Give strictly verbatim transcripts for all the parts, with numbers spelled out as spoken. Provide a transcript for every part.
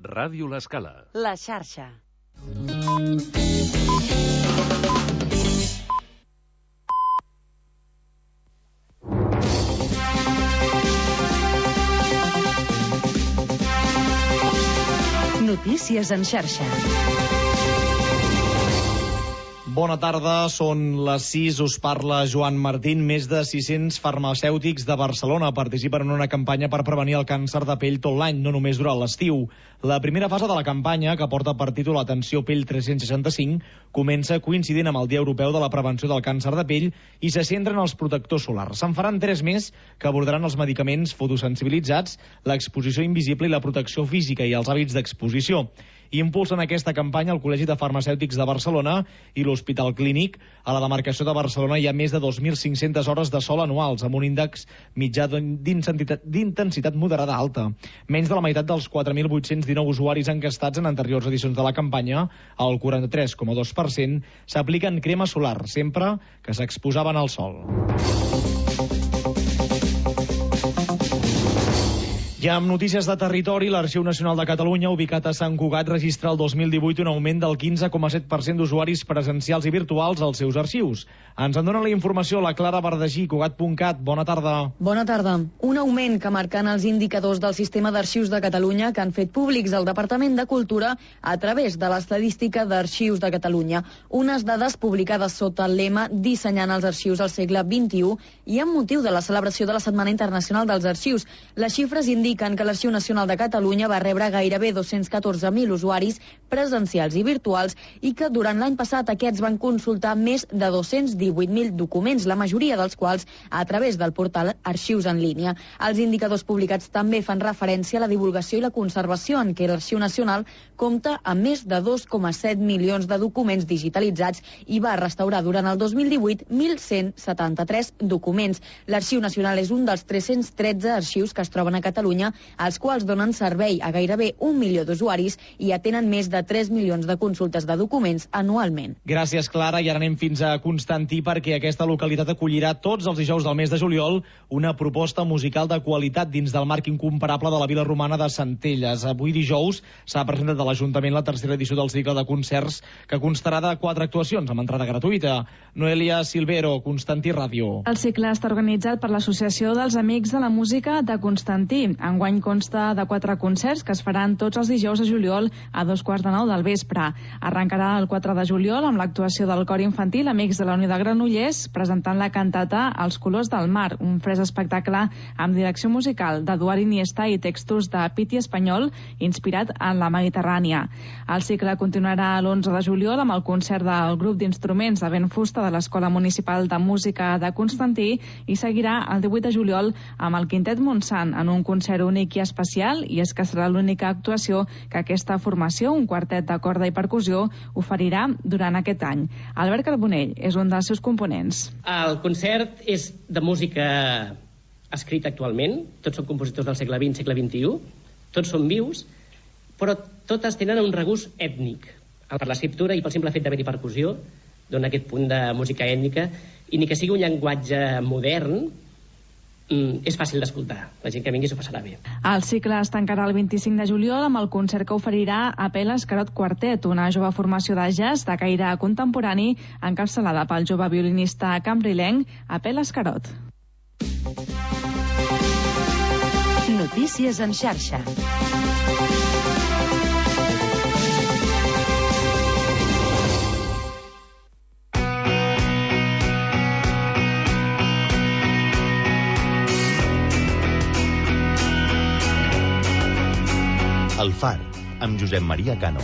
Ràdio L'Escala. La xarxa. Notícies en xarxa. Bona tarda, són les sis, us parla Joan Martín. Més de sis-cents farmacèutics de Barcelona participen en una campanya per prevenir el càncer de pell tot l'any, no només durant l'estiu. La primera fase de la campanya, que porta per títol Atenció Pell tres-cents seixanta-cinc, comença coincidint amb el Dia Europeu de la Prevenció del Càncer de Pell i se centra en els protectors solars. Se'n faran tres més que abordaran els medicaments fotosensibilitzats, l'exposició invisible i la protecció física i els hàbits d'exposició. Impulsen aquesta campanya el Col·legi de Farmacèutics de Barcelona i l'Hospital Clínic. A la demarcació de Barcelona hi ha més de dos mil cinc-centes hores de sol anuals, amb un índex mitjà d'intensitat moderada alta. Menys de la meitat dels quatre mil vuit-cents dinou usuaris encastats en anteriors edicions de la campanya, el quaranta-tres coma dos per cent, s'apliquen crema solar, sempre que s'exposaven al sol. Ja amb notícies de territori, l'Arxiu Nacional de Catalunya, ubicat a Sant Cugat, registra el dos mil divuit un augment del quinze coma set per cent d'usuaris presencials i virtuals als seus arxius. Ens en dona la informació la Clara Bardagí, Cugat punt cat. Bona tarda. Bona tarda. Un augment que marquen els indicadors del Sistema d'Arxius de Catalunya que han fet públics el Departament de Cultura a través de l'Estadística d'Arxius de Catalunya. Unes dades publicades sota el lema Dissenyant els arxius al segle vint-i-u i amb motiu de la celebració de la Setmana Internacional dels Arxius. Les xifres indiquen que l'Arxiu Nacional de Catalunya va rebre gairebé dos-cents catorze mil usuaris presencials i virtuals i que durant l'any passat aquests van consultar més de dos-cents divuit mil documents, la majoria dels quals a través del portal Arxius en línia. Els indicadors publicats també fan referència a la divulgació i la conservació, en què l'Arxiu Nacional compta amb més de dos coma set milions de documents digitalitzats i va restaurar durant el dos mil divuit mil cent setanta-tres documents. L'Arxiu Nacional és un dels tres-cents tretze arxius que es troben a Catalunya, els quals donen servei a gairebé un milió d'usuaris i atenen més de tres milions de consultes de documents anualment. Gràcies, Clara. I ara anem fins a Constantí, perquè aquesta localitat acollirà tots els dijous del mes de juliol una proposta musical de qualitat dins del marc incomparable de la vila romana de Centelles. Avui dijous s'ha presentat a l'Ajuntament la tercera edició del cicle de concerts, que constarà de quatre actuacions amb entrada gratuïta. Noelia Silvero, Constantí Ràdio. El cicle està organitzat per l'Associació dels Amics de la Música de Constantí. Enguany consta de quatre concerts que es faran tots els dijous de juliol a dos quarts de nou del vespre. Arrencarà el quatre de juliol amb l'actuació del cor infantil Amics de la Unió de Granollers, presentant la cantata Els colors del mar, un fresc espectacle amb direcció musical d'Eduard Iniesta i textos de Piti Espanyol, inspirat en la Mediterrània. El cicle continuarà l'onze de juliol amb el concert del grup d'instruments de vent fusta de l'Escola Municipal de Música de Constantí i seguirà el divuit de juliol amb el Quintet Montsant en un concert únic i especial, i és que serà l'única actuació que aquesta formació, un quartet de corda i percussió, oferirà durant aquest any. Albert Carbonell és un dels seus components. El concert és de música escrita actualment, tots són compositors del segle vint, segle vint-i-u, tots són vius, però totes tenen un regust ètnic. Per l'escriptura i pel simple fet d'haver-hi percussió, dona aquest punt de música ètnica, i ni que sigui un llenguatge modern, és fàcil d'escoltar. La gent que vingui s'ho passarà bé. El cicle es tancarà el vint-i-cinc de juliol amb el concert que oferirà Apel Escarot Quartet, una jove formació de jazz de caire contemporani encapçalada pel jove violinista cambrilenc Apel Escarot. Notícies en xarxa. El Far, amb Josep Maria Cano.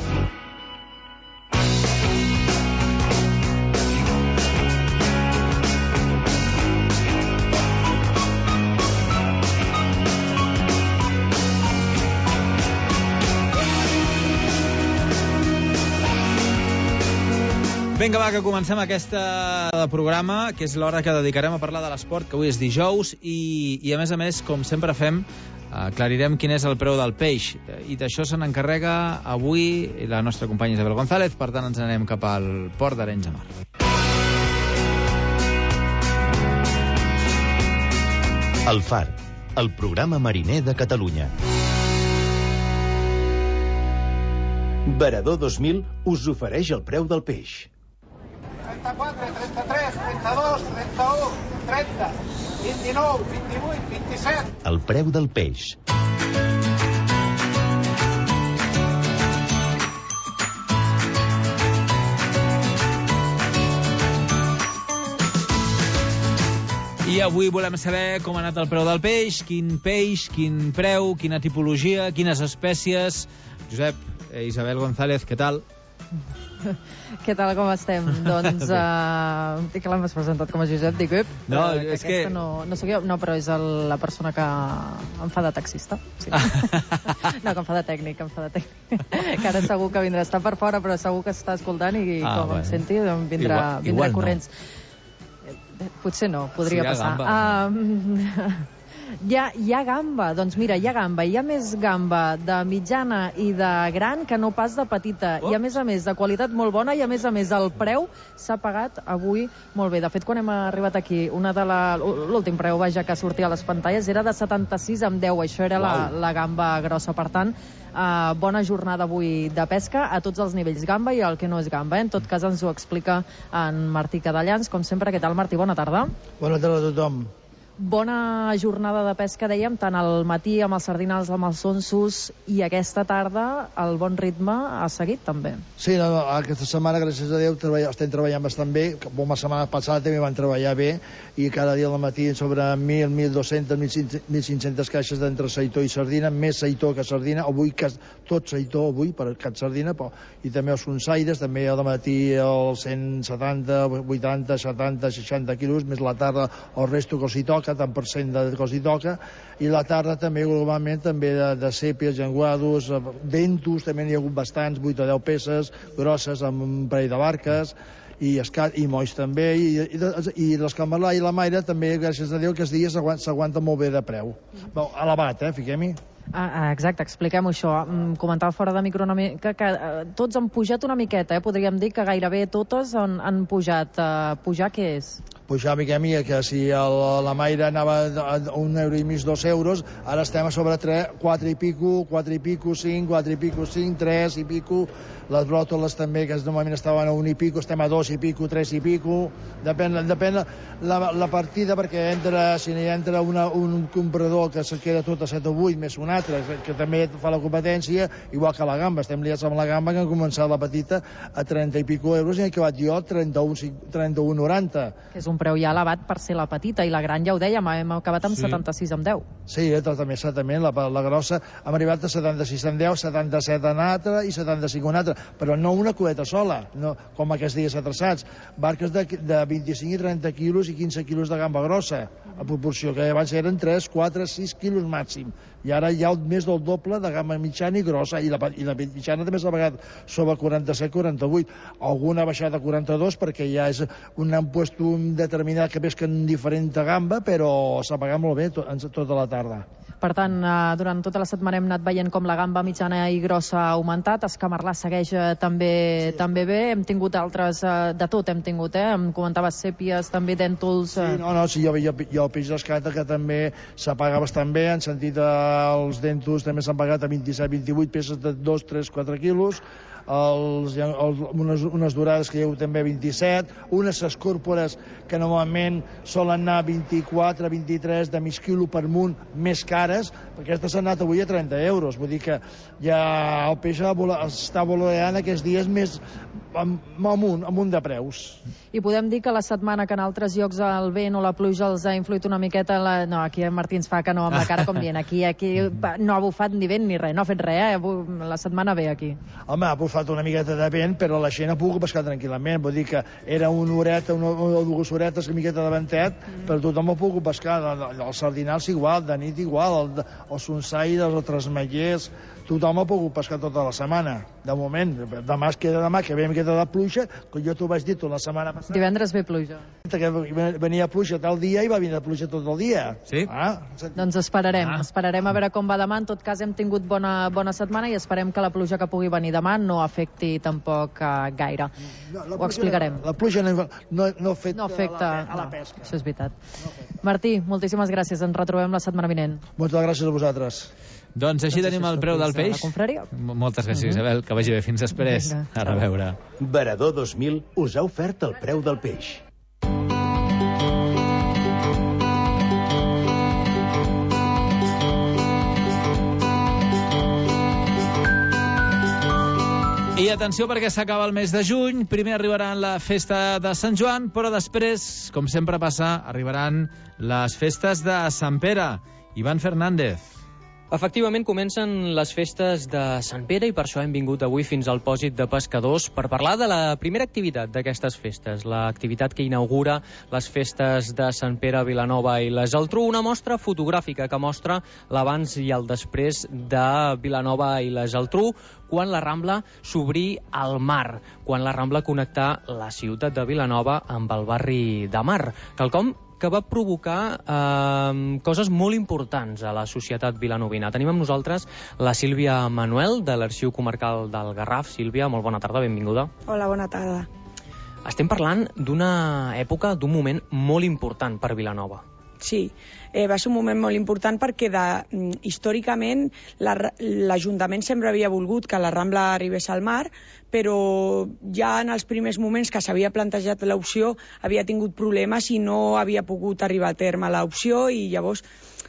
Vinga, va, que comencem aquesta programa, que és l'hora que dedicarem a parlar de l'esport, que avui és dijous, i, i a més a més, com sempre fem, aclarirem quin és el preu del peix, i d'això se n'encarrega avui la nostra companya Isabel González. Per tant, ens anem cap al port d'Arenys de Mar. El Far, el programa mariner de Catalunya. Varador dos mil us ofereix el preu del peix. trenta-quatre, trenta-tres, trenta-dos, trenta-u, trenta, vint-i-nou, vint-i-vuit, vint-i-set. El preu del peix. I avui volem saber com ha anat el preu del peix, quin peix, quin preu, quina tipologia, quines espècies. Josep, eh, Isabel González, què tal? Què tal, com estem? Doncs, uh, dic que l'hem presentat com a Josep, dic, ep, no, que és que... No, no sóc jo, no, però és el, la persona que em fa de taxista. Sí. No, que em fa de tècnic, em fa de tècnic. Que ara segur que vindrà, està per fora, però segur que està escoltant i ah, com bueno. Em senti, doncs vindrà, igual, vindrà igual corrents. No. Potser no, podria sí, passar. Gamba, um, hi, ha, hi ha gamba, doncs mira, hi ha gamba. Hi ha més gamba de mitjana i de gran que no pas de petita. Oh. I a més a més, de qualitat molt bona i a més a més el preu s'ha pagat avui molt bé. De fet, quan hem arribat aquí, una de la, l'últim preu vaja, que sortia a les pantalles era de setanta-sis amb deu. Això era la, la gamba grossa. Per tant, Uh, bona jornada avui de pesca a tots els nivells, gamba i el que no és gamba. Eh? En tot cas ens ho explica en Martí Cadellans. Com sempre, què tal, Martí? Bona tarda. Bona tarda a tothom. Bona jornada de pesca, dèiem, tant al matí amb els sardinals, amb els sonsos, i aquesta tarda el bon ritme ha seguit també. Sí, no, no, aquesta setmana, gràcies a Déu, treballa, estem treballant bastant bé. Com la setmana passada també van treballar bé, i cada dia al matí sobre mil, mil dos-centes, mil cinc-centes caixes d'entre seitó i sardina, més seitó que sardina, avui que tot seitó avui per cap sardina, però, i també els sonsaires, també al matí els cent setanta, vuitanta, setanta, seixanta quilos, més la tarda el resto que els hi toca, tant per cent de que els hi toca, i la tarda també globalment també de, de sèpies, llenguados, dentos, també n'hi ha hagut bastants, vuit a deu peces, grosses amb un parell de barques, i, escat, i molls també, i, i, i l'escamalà i la maire també, gràcies a Déu, aquests dies s'aguanta molt bé de preu. Bon, elevat, eh, fiquem-hi. Ah, exacte, expliquem-ho això. Comentava fora de micro una mica que eh, tots han pujat una miqueta, eh? Podríem dir que gairebé totes han, han pujat. Uh, pujar què és? Pujar mica a mica, que si el, la Maire anava a un euro i mig, dos euros, ara estem a sobre tres, quatre i pico, quatre i pico, cinc, quatre i pico, cinc, tres i pico, les bròtoles també, que normalment estaven a un i pico, estem a dos i pico, tres i pico, depèn, depèn la, la partida, perquè entra, si hi entra una, un comprador que se queda tot a set o vuit, més un altre, que també fa la competència, igual que la gamba, estem liats amb la gamba, que han començat la petita a trenta i pico euros, i he acabat jo trenta-un noranta. Que és un preu ja elevat per ser la petita, i la gran ja ho dèiem, hem acabat amb sí. setanta-sis amb deu. Sí, eh, també, certament, la, la grossa hem arribat a setanta-sis amb deu, setanta-set en altra i setanta-cinc en altra, però no una cubeta sola, no, com aquests dies atrasats, barques de, de vint-i-cinc i trenta quilos i quinze quilos de gamba grossa, a proporció que abans eren tres, quatre, sis quilos màxim, i ara hi ha més del doble de gamba mitjana i grossa, i la, i la mitjana també s'ha pagat sobre quaranta-set quaranta-vuit, alguna ha baixat a quaranta-dos perquè ja és un puesto determinat que pesquen diferent de gamba, però s'ha pagat molt bé to, tota la tarda. Per tant, durant tota la setmana hem anat veient com la gamba mitjana i grossa ha augmentat, escamarlà segueix també, sí. també bé, hem tingut altres, de tot hem tingut, eh? Em comentaves sèpies, també dèntols... Sí, no, no, sí, jo, jo, jo el peix d'escata que també s'ha pagat bastant bé, en sentit els dèntols també s'han pagat a vint-i-set vint-i-vuit peces de dos, tres, quatre quilos, els, els, unes, unes dorades que hi ha també vint-i-set, unes escòrpores que normalment solen anar vint-i-quatre, vint-i-tres de mig quilo per munt més cares, perquè aquestes s'han anat avui a trenta euros, vull dir que ja el peix està voleant aquests dies més amunt, amunt de preus. I podem dir que la setmana que en altres llocs el vent o la pluja els ha influït una miqueta, la... no, aquí en Martí ens fa que no amb la cara com dient, aquí, aquí no ha bufat ni vent ni res, no ha fet res, eh? La setmana ve aquí. Home, ha bufat una miqueta de vent, però la gent ha pogut pescar tranquil·lament, vull dir que era una horeta, una, una dues horetes, una miqueta de ventet, mm. però tothom ha pogut pescar, els sardinals igual, de nit igual, el, els sonsaires, els trasmallers, tothom ha pogut pescar tota la setmana, de moment. Demà es queda demà, que ve miqueta de pluja, que jo t'ho vaig dir tota la setmana passada. Divendres ve pluja. Que venia pluja tal dia i va venir pluja tot el dia. Sí? Ah, doncs esperarem, ah. esperarem a veure com va demà. En tot cas hem tingut bona, bona setmana i esperem que la pluja que pugui venir demà no afecti tampoc uh, gaire. No, Ho pluja, explicarem. La pluja no, no, no afecta, no afecta a, la, a la pesca. No, això és veritat. No Martí, moltíssimes gràcies. Ens retrobem la setmana vinent. Moltes gràcies a vosaltres. Doncs així tenim el preu del peix. Moltes gràcies, Isabel, que vagi bé. Fins després. A reveure. Varador dos mil us ha ofert el preu del peix. I atenció perquè s'acaba el mes de juny, primer arribaran la festa de Sant Joan, però després, com sempre passa, arribaran les festes de Sant Pere. Ivan Fernández. Efectivament, comencen les festes de Sant Pere i per això hem vingut avui fins al Pòsit de Pescadors per parlar de la primera activitat d'aquestes festes, l'activitat que inaugura les festes de Sant Pere, Vilanova i la Geltrú, una mostra fotogràfica que mostra l'abans i el després de Vilanova i la Geltrú, quan la Rambla s'obrí al mar, quan la Rambla connectà la ciutat de Vilanova amb el barri de Mar, quelcom que va provocar eh, coses molt importants a la societat vilanovina. Tenim amb nosaltres la Sílvia Manuel, de l'Arxiu Comarcal del Garraf. Sílvia, molt bona tarda, benvinguda. Hola, bona tarda. Estem parlant d'una època, d'un moment molt important per Vilanova. Sí, eh, va ser un moment molt important perquè de, històricament l'Ajuntament sempre havia volgut que la Rambla arribés al mar, però ja en els primers moments que s'havia plantejat l'opció havia tingut problemes i no havia pogut arribar a terme l'opció i llavors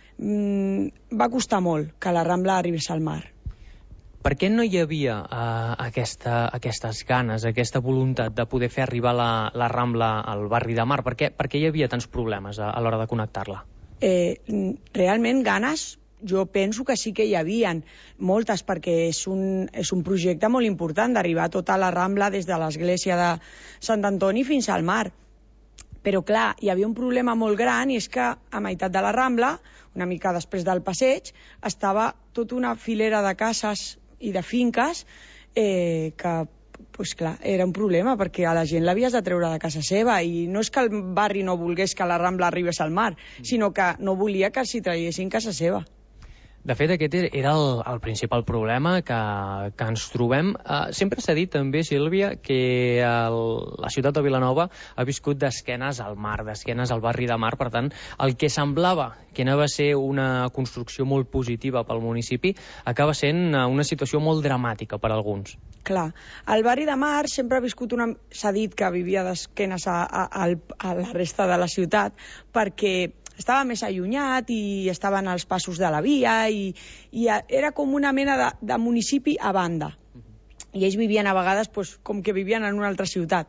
mm, va costar molt que la Rambla arribés al mar. Per què no hi havia uh, aquesta, aquestes ganes, aquesta voluntat de poder fer arribar la, la Rambla al barri de Mar? Per què, per què hi havia tants problemes a, a l'hora de connectar-la? Eh, realment ganes jo penso que sí que hi havien moltes, perquè és un, és un projecte molt important d'arribar a tota la Rambla des de l'església de Sant Antoni fins al mar. Però clar, hi havia un problema molt gran i és que a meitat de la Rambla, una mica després del passeig, estava tota una filera de cases i de finques eh, que, pues clar, era un problema perquè a la gent l'havies de treure de casa seva i no és que el barri no volgués que la Rambla arribés al mar, sinó que no volia que s'hi traiessin casa seva. De fet, aquest era el, el principal problema que, que ens trobem. Uh, sempre s'ha dit també, Sílvia, que el, la ciutat de Vilanova ha viscut d'esquenes al mar, d'esquenes al barri de Mar. Per tant, el que semblava que anava a ser una construcció molt positiva pel municipi acaba sent una situació molt dramàtica per a alguns. Clar, el barri de Mar sempre ha viscut una... S'ha dit que vivia d'esquenes a, a, a, a la resta de la ciutat perquè estava més allunyat i estaven als passos de la via i, i era com una mena de, de municipi a banda. I ells vivien a vegades pues, com que vivien en una altra ciutat.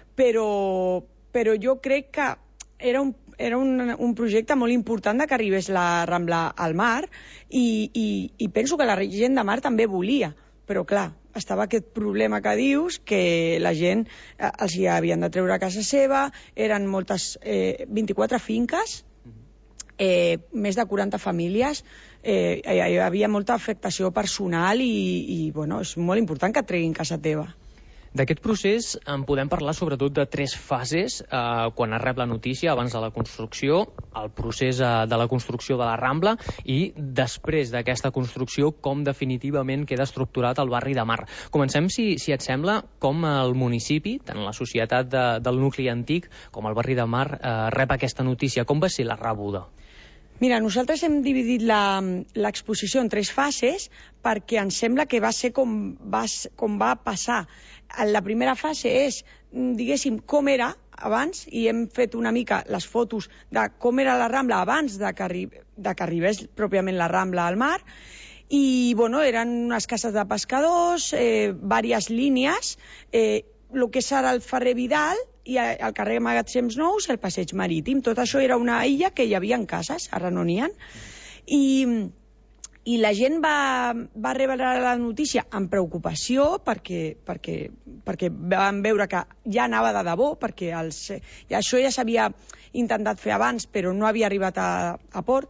Però, però jo crec que era un era un, un projecte molt important de que arribés la Rambla al mar i, i, i penso que la gent de Mar també volia, però clar, estava aquest problema que dius, que la gent eh, els hi havien de treure a casa seva, eren moltes, eh, vint-i-quatre finques, eh, més de quaranta famílies, eh, hi havia molta afectació personal i, i bueno, és molt important que et treguin casa teva. D'aquest procés en podem parlar sobretot de tres fases eh, quan es rep la notícia abans de la construcció, el procés eh, de la construcció de la Rambla i després d'aquesta construcció com definitivament queda estructurat el barri de Mar. Comencem, si, si et sembla, com el municipi, tant la societat de, del nucli antic com el barri de Mar eh, rep aquesta notícia. Com va ser la rebuda? Mira, nosaltres hem dividit l'exposició en tres fases perquè ens sembla que va ser com va, com va passar. La primera fase és, diguéssim, com era abans, i hem fet una mica les fotos de com era la Rambla abans de que, arri de que arribés pròpiament la Rambla al mar, i bueno, eren unes cases de pescadors, eh, diverses línies, eh, el que serà el Ferrer Vidal, i al carrer Magatzems Nous, el passeig marítim. Tot això era una illa que hi havia cases, ara no n'hi ha. I, i la gent va, va rebre la notícia amb preocupació perquè, perquè, perquè van veure que ja anava de debò, perquè els, ja això ja s'havia intentat fer abans, però no havia arribat a, a port.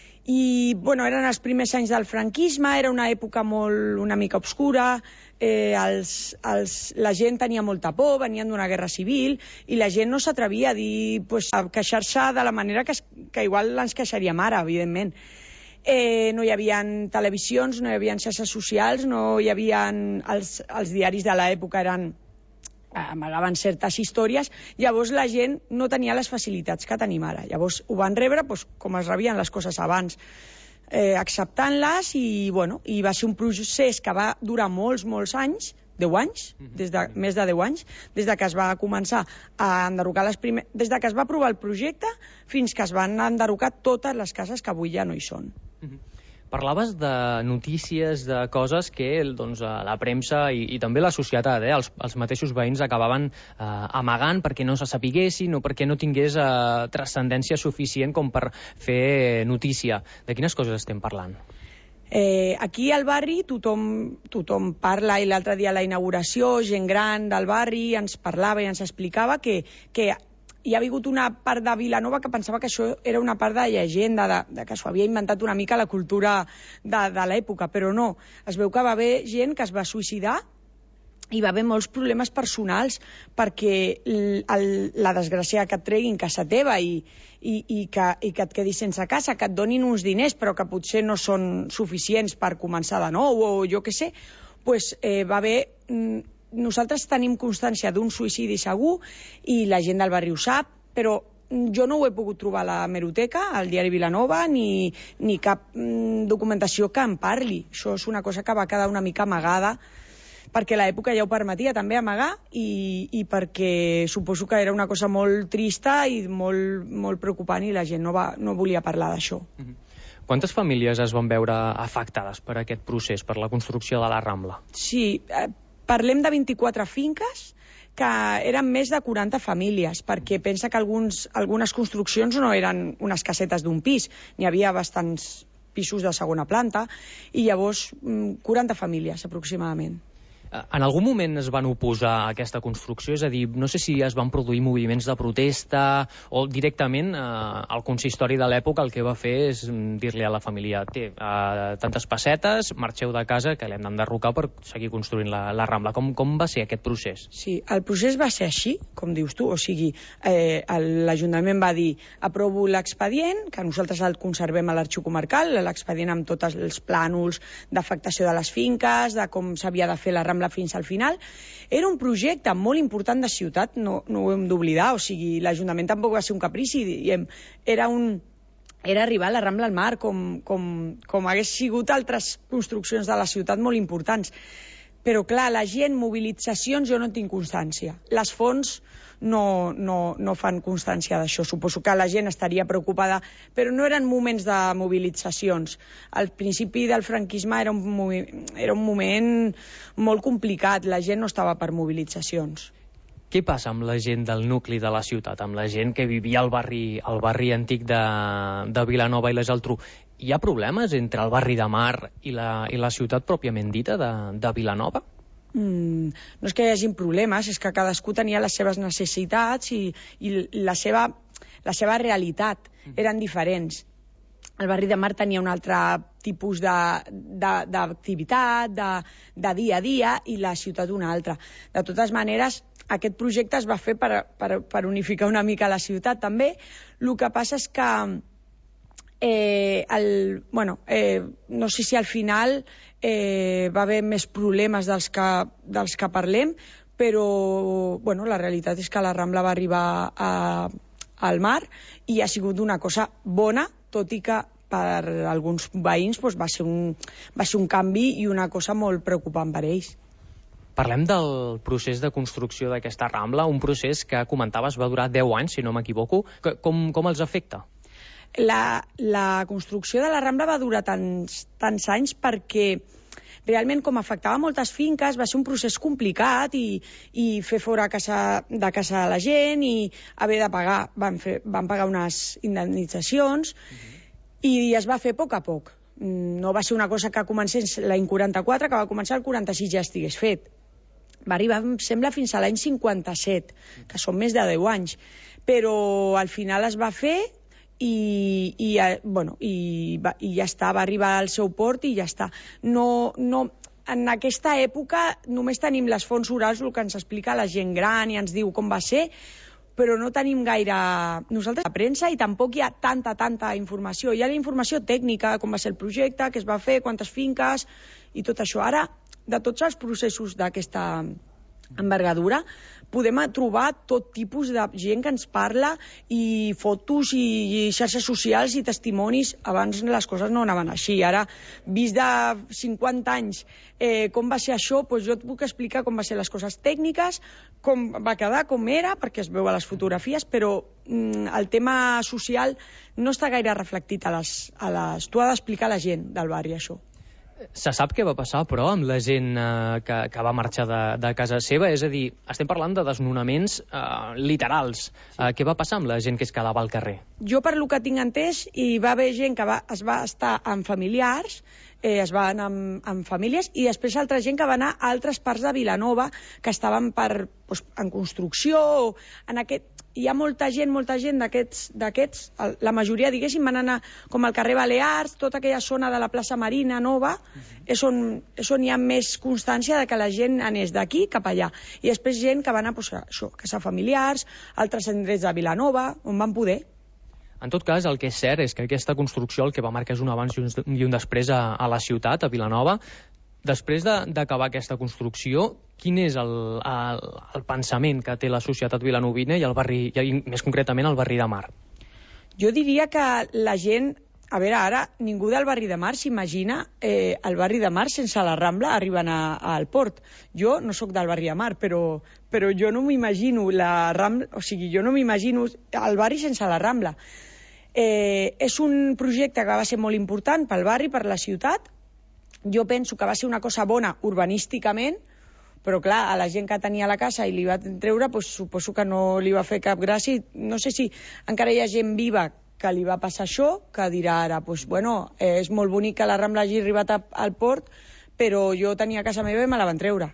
I bueno, eren els primers anys del franquisme, era una època molt, una mica obscura, eh, els, els, la gent tenia molta por, venien d'una guerra civil i la gent no s'atrevia a dir, pues, a queixar-se de la manera que, que igual ens queixaríem ara, evidentment. Eh, no hi havia televisions, no hi havia xarxes socials, no hi havia els, els diaris de l'època eren amagaven certes històries, llavors la gent no tenia les facilitats que tenim ara. Llavors ho van rebre pues, com es rebien les coses abans. eh, acceptant-les i, bueno, i va ser un procés que va durar molts, molts anys, deu anys, des de, més de deu anys, des de que es va començar a enderrocar les primeres... Des de que es va aprovar el projecte fins que es van enderrocar totes les cases que avui ja no hi són. Parlaves de notícies, de coses que doncs, la premsa i, i també la societat, eh, els, els mateixos veïns acabaven eh, amagant perquè no se sapiguessin o perquè no tingués eh, transcendència suficient com per fer notícia. De quines coses estem parlant? Eh, aquí al barri tothom, tothom parla, i l'altre dia a la inauguració gent gran del barri ens parlava i ens explicava que, que hi ha hagut una part de Vilanova que pensava que això era una part de llegenda, de, de que s'ho havia inventat una mica la cultura de, de l'època, però no. Es veu que va haver gent que es va suïcidar i va haver molts problemes personals perquè el, el, la desgràcia que et treguin casa teva i, i, i, que, i que et quedis sense casa, que et donin uns diners però que potser no són suficients per començar de nou o jo què sé, pues, eh, va haver... Nosaltres tenim constància d'un suïcidi segur i la gent del barri ho sap, però jo no ho he pogut trobar a la hemeroteca, al diari Vilanova, ni, ni cap mm, documentació que en parli. Això és una cosa que va quedar una mica amagada, perquè l'època ja ho permetia també amagar i, i perquè suposo que era una cosa molt trista i molt, molt preocupant i la gent no, va, no volia parlar d'això. Mm-hmm. Quantes famílies es van veure afectades per aquest procés, per la construcció de la Rambla? Sí, eh, parlem de vint-i-quatre finques que eren més de quaranta famílies, perquè pensa que alguns, algunes construccions no eren unes casetes d'un pis, n'hi havia bastants pisos de segona planta, i llavors quaranta famílies aproximadament. En algun moment es van oposar a aquesta construcció? És a dir, no sé si es van produir moviments de protesta o directament eh, el consistori de l'època el que va fer és dir-li a la família té eh, tantes pessetes, marxeu de casa que l'hem d'enderrocar per seguir construint la, la Rambla. Com, com va ser aquest procés? Sí, el procés va ser així, com dius tu, o sigui, eh, l'Ajuntament va dir aprovo l'expedient, que nosaltres el conservem a l'arxiu comarcal, l'expedient amb tots els plànols d'afectació de les finques, de com s'havia de fer la Rambla fins al final. Era un projecte molt important de ciutat, no, no ho hem d'oblidar, o sigui, l'Ajuntament tampoc va ser un caprici, diem, era un... era arribar a la Rambla al mar, com, com, com hagués sigut altres construccions de la ciutat molt importants. Però, clar, la gent, mobilitzacions, jo no tinc constància. Les fonts no, no, no fan constància d'això. Suposo que la gent estaria preocupada, però no eren moments de mobilitzacions. Al principi del franquisme era un, era un moment molt complicat. La gent no estava per mobilitzacions. Què passa amb la gent del nucli de la ciutat, amb la gent que vivia al barri, al barri antic de, de Vilanova i la Geltrú? Hi ha problemes entre el barri de Mar i la, i la ciutat pròpiament dita de, de Vilanova? Mm, no és que hi hagi problemes, és que cadascú tenia les seves necessitats i, i la, seva, la seva realitat eren diferents. El barri de Mar tenia un altre tipus d'activitat, de, de, de dia a dia, i la ciutat una altra. De totes maneres, aquest projecte es va fer per, per, per unificar una mica la ciutat també. El que passa és que eh, el, bueno, eh, no sé si al final eh, va haver més problemes dels que, dels que parlem, però bueno, la realitat és que la Rambla va arribar a, al mar i ha sigut una cosa bona, tot i que per alguns veïns doncs, va, ser un, va ser un canvi i una cosa molt preocupant per ells. Parlem del procés de construcció d'aquesta Rambla, un procés que comentaves va durar deu anys, si no m'equivoco. Com, com els afecta? La, la construcció de la Rambla va durar tants, tants anys perquè realment, com afectava moltes finques, va ser un procés complicat i, i fer fora casa, de casa a la gent i haver de pagar. Van, fer, van pagar unes indemnitzacions uh-huh. i es va fer a poc a poc. No va ser una cosa que comencés l'any quaranta-quatre, que va començar el quaranta-sis ja estigués fet. Va arribar, em sembla, fins a l'any cinquanta-set, que són més de deu anys. Però al final es va fer i, i, bueno, i, va, i ja està, va arribar al seu port i ja està. No, no, en aquesta època només tenim les fonts orals, el que ens explica la gent gran i ens diu com va ser, però no tenim gaire nosaltres a premsa i tampoc hi ha tanta, tanta informació. Hi ha la informació tècnica, com va ser el projecte, què es va fer, quantes finques i tot això. Ara, de tots els processos d'aquesta envergadura, podem trobar tot tipus de gent que ens parla i fotos i xarxes socials i testimonis. Abans les coses no anaven així. Ara, vist de cinquanta anys eh, com va ser això, doncs jo et puc explicar com va ser les coses tècniques, com va quedar, com era, perquè es veu a les fotografies, però mm, el tema social no està gaire reflectit a les... A les... Tu has d'explicar a la gent del barri això. Se sap què va passar, però, amb la gent eh, que, que va marxar de, de casa seva? És a dir, estem parlant de desnonaments eh, literals. Sí. Eh, què va passar amb la gent que es quedava al carrer? Jo, per lo que tinc entès, hi va haver gent que va, es va estar amb familiars, eh, es va anar amb, amb famílies, i després altra gent que va anar a altres parts de Vilanova que estaven per, doncs, en construcció, o en aquest... Hi ha molta gent, molta gent d'aquests, la majoria, diguéssim, van anar com al carrer Balears, tota aquella zona de la plaça Marina Nova, uh-huh. és, on, és on hi ha més constància de que la gent anés d'aquí cap allà. I després gent que va anar doncs, això, a casa familiars, altres indrets de Vilanova, on van poder. En tot cas, el que és cert és que aquesta construcció el que va marcar és un abans i un, i un després a, a la ciutat, a Vilanova. Després d'acabar aquesta construcció, quin és el, el, el pensament que té la societat vilanovina i el barri, i més concretament el barri de Mar? Jo diria que la gent... A veure, ara ningú del barri de Mar s'imagina eh, el barri de Mar sense la Rambla arribant a, al port. Jo no sóc del barri de Mar, però, però jo no m'imagino la Rambla... O sigui, jo no m'imagino el barri sense la Rambla. Eh, és un projecte que va ser molt important pel barri, per la ciutat. Jo penso que va ser una cosa bona urbanísticament, però clar, a la gent que tenia la casa i li va treure, doncs, suposo que no li va fer cap gràcia. No sé si encara hi ha gent viva que li va passar això, que dirà ara, doncs, bueno, eh, és molt bonic que la Rambla hagi arribat a, al port, però jo tenia casa meva i me la van treure.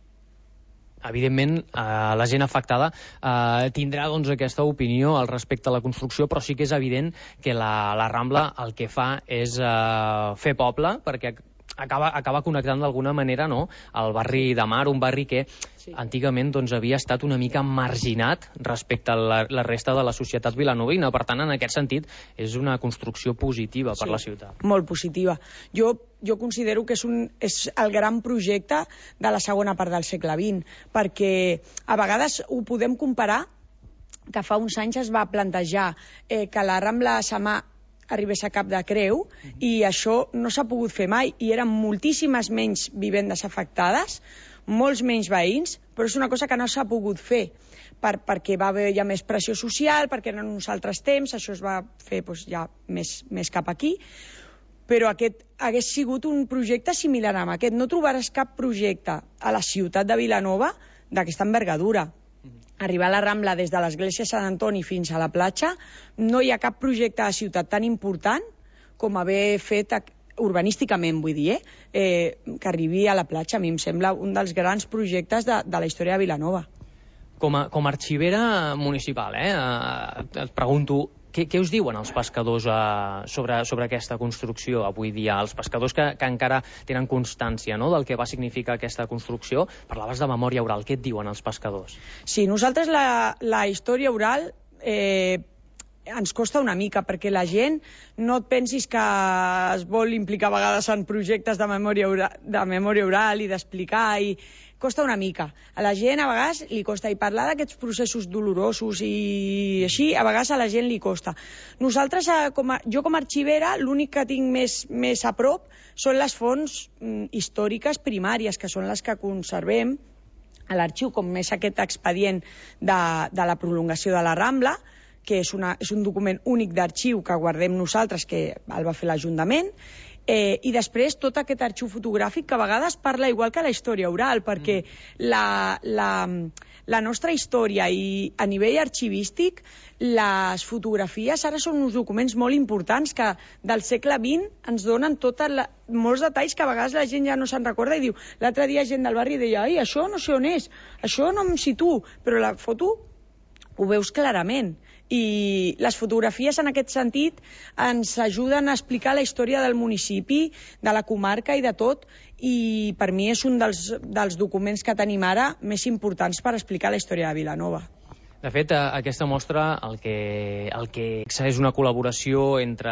Evidentment, eh, la gent afectada eh, tindrà doncs, aquesta opinió al respecte a la construcció, però sí que és evident que la, la Rambla el que fa és eh, fer poble, perquè acaba, acaba connectant d'alguna manera, no?, el barri de Mar, un barri que sí. antigament doncs, havia estat una mica marginat respecte a la, la resta de la societat vilanovina. Per tant, en aquest sentit, és una construcció positiva per sí, la ciutat. Molt positiva. Jo, jo considero que és, un, és el gran projecte de la segona part del segle vint, perquè a vegades ho podem comparar que fa uns anys es va plantejar eh, que la Rambla a Samà arribés a Cap de Creu, uh-huh. i això no s'ha pogut fer mai, i eren moltíssimes menys vivendes afectades, molts menys veïns, però és una cosa que no s'ha pogut fer, per, perquè va haver ja més pressió social, perquè eren uns altres temps, això es va fer doncs, ja més, més cap aquí, però aquest hagués sigut un projecte similar a aquest. No trobaràs cap projecte a la ciutat de Vilanova d'aquesta envergadura. Arribar a la Rambla des de l'església Sant Antoni fins a la platja, no hi ha cap projecte a la ciutat tan important com haver fet urbanísticament, vull dir, eh? Eh, que arribi a la platja. A mi em sembla un dels grans projectes de, de la història de Vilanova. Com a, com a arxivera municipal, eh, et pregunto, què, què us diuen els pescadors eh, sobre, sobre aquesta construcció avui dia? Els pescadors que, que encara tenen constància, no?, del que va significar aquesta construcció. Parlaves de memòria oral. Què et diuen els pescadors? Sí, nosaltres la, la història oral eh, ens costa una mica, perquè la gent no et pensis que es vol implicar a vegades en projectes de memòria oral, de memòria oral i d'explicar, i costa una mica. A la gent a vegades li costa, i parlar d'aquests processos dolorosos i així, a vegades a la gent li costa. Nosaltres, com a, jo com a arxivera, l'únic que tinc més, més a prop són les fonts mm, històriques primàries, que són les que conservem a l'arxiu, com és aquest expedient de, de la prolongació de la Rambla, que és, una, és un document únic d'arxiu que guardem nosaltres, que el va fer l'Ajuntament, eh, i després tot aquest arxiu fotogràfic que a vegades parla igual que la història oral, perquè mm. la, la, la nostra història i a nivell arxivístic les fotografies ara són uns documents molt importants que del segle vint ens donen tota la, molts detalls que a vegades la gent ja no se'n recorda i diu, l'altre dia gent del barri deia, ai, això no sé on és, això no em situo, però la foto ho veus clarament. I les fotografies en aquest sentit ens ajuden a explicar la història del municipi, de la comarca i de tot, i per mi és un dels, dels documents que tenim ara més importants per explicar la història de Vilanova. De fet, aquesta mostra el que, el que és una col·laboració entre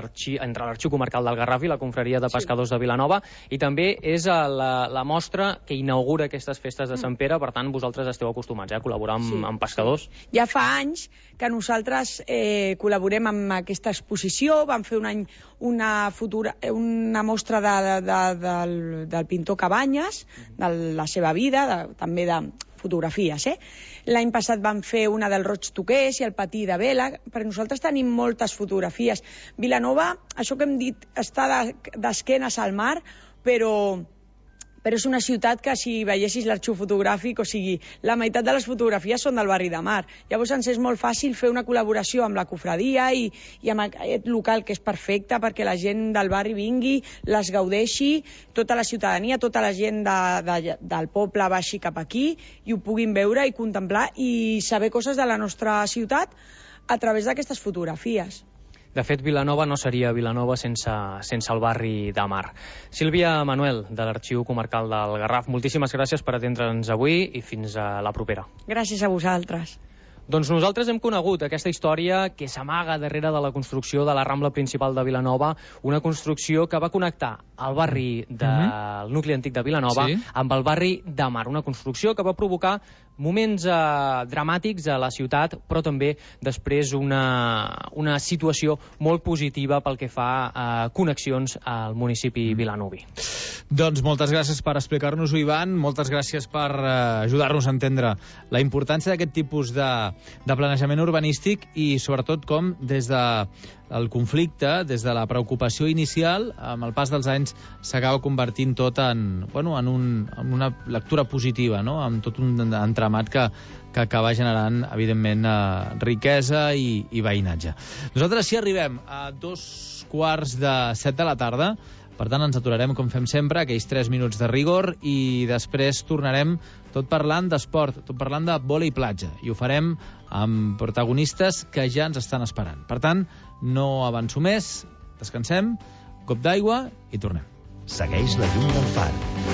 l'Arxiu Comarcal del Garraf i la Confraria de Pescadors de Vilanova, i també és la, la mostra que inaugura aquestes festes de Sant Pere. Per tant, vosaltres esteu acostumats eh, a col·laborar amb, sí, amb pescadors. Sí. Ja fa anys que nosaltres eh, col·laborem amb aquesta exposició. Vam fer un any una, futura, una mostra de, de, de, del, del pintor Cabanyes, de la seva vida, de, també de fotografies, eh? L'any passat vam fer una del Roig Toqués i el Patí de Vela, perquè nosaltres tenim moltes fotografies. Vilanova, això que hem dit, està d'esquenes al mar, però... però és una ciutat que, si veiessis l'arxiu fotogràfic, o sigui, la meitat de les fotografies són del barri de Mar. Llavors ens és molt fàcil fer una col·laboració amb la cofradia i, i amb aquest local, que és perfecte perquè la gent del barri vingui, les gaudeixi, tota la ciutadania, tota la gent de, de, del poble baixi cap aquí i ho puguin veure i contemplar i saber coses de la nostra ciutat a través d'aquestes fotografies. De fet, Vilanova no seria Vilanova sense, sense el barri de Mar. Sílvia Manuel, de l'Arxiu Comarcal del Garraf, moltíssimes gràcies per atendre'ns avui i fins a la propera. Gràcies a vosaltres. Doncs nosaltres hem conegut aquesta història que s'amaga darrere de la construcció de la Rambla Principal de Vilanova, una construcció que va connectar el barri del mm-hmm. nucli antic de Vilanova sí. amb el barri de Mar, una construcció que va provocar moments eh, dramàtics a la ciutat, però també després una, una situació molt positiva pel que fa a connexions al municipi mm. vilanoví. Doncs moltes gràcies per explicar-nos-ho, Ivan, moltes gràcies per eh, ajudar-nos a entendre la importància d'aquest tipus de, de planejament urbanístic i sobretot com des de el conflicte, des de la preocupació inicial, amb el pas dels anys s'acaba convertint tot en, bueno, en, un, en una lectura positiva, no? Amb tot un entramat que, que acaba generant, evidentment, eh, riquesa i, i veïnatge. Nosaltres sí arribem a dos quarts de set de la tarda, per tant ens aturarem, com fem sempre, aquells tres minuts de rigor i després tornarem tot parlant d'esport, tot parlant de vòlei platja, i ho farem amb protagonistes que ja ens estan esperant. Per tant, no avanço més, descansem, cop d'aigua i tornem. Segueix la llum del far.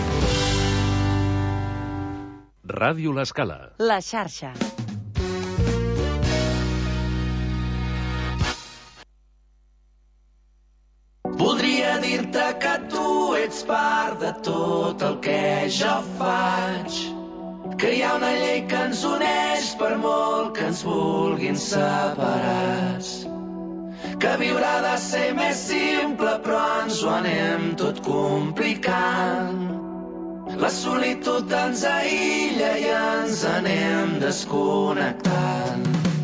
Ràdio L'Escala. La xarxa. Voldria dir-te que tu ets part de tot el que jo faig, que hi ha una llei que ens uneix per molt que ens vulguin separats, que viure ha de ser més simple però ens ho anem tot complicant. La solitud ens aïlla i ens anem desconnectant.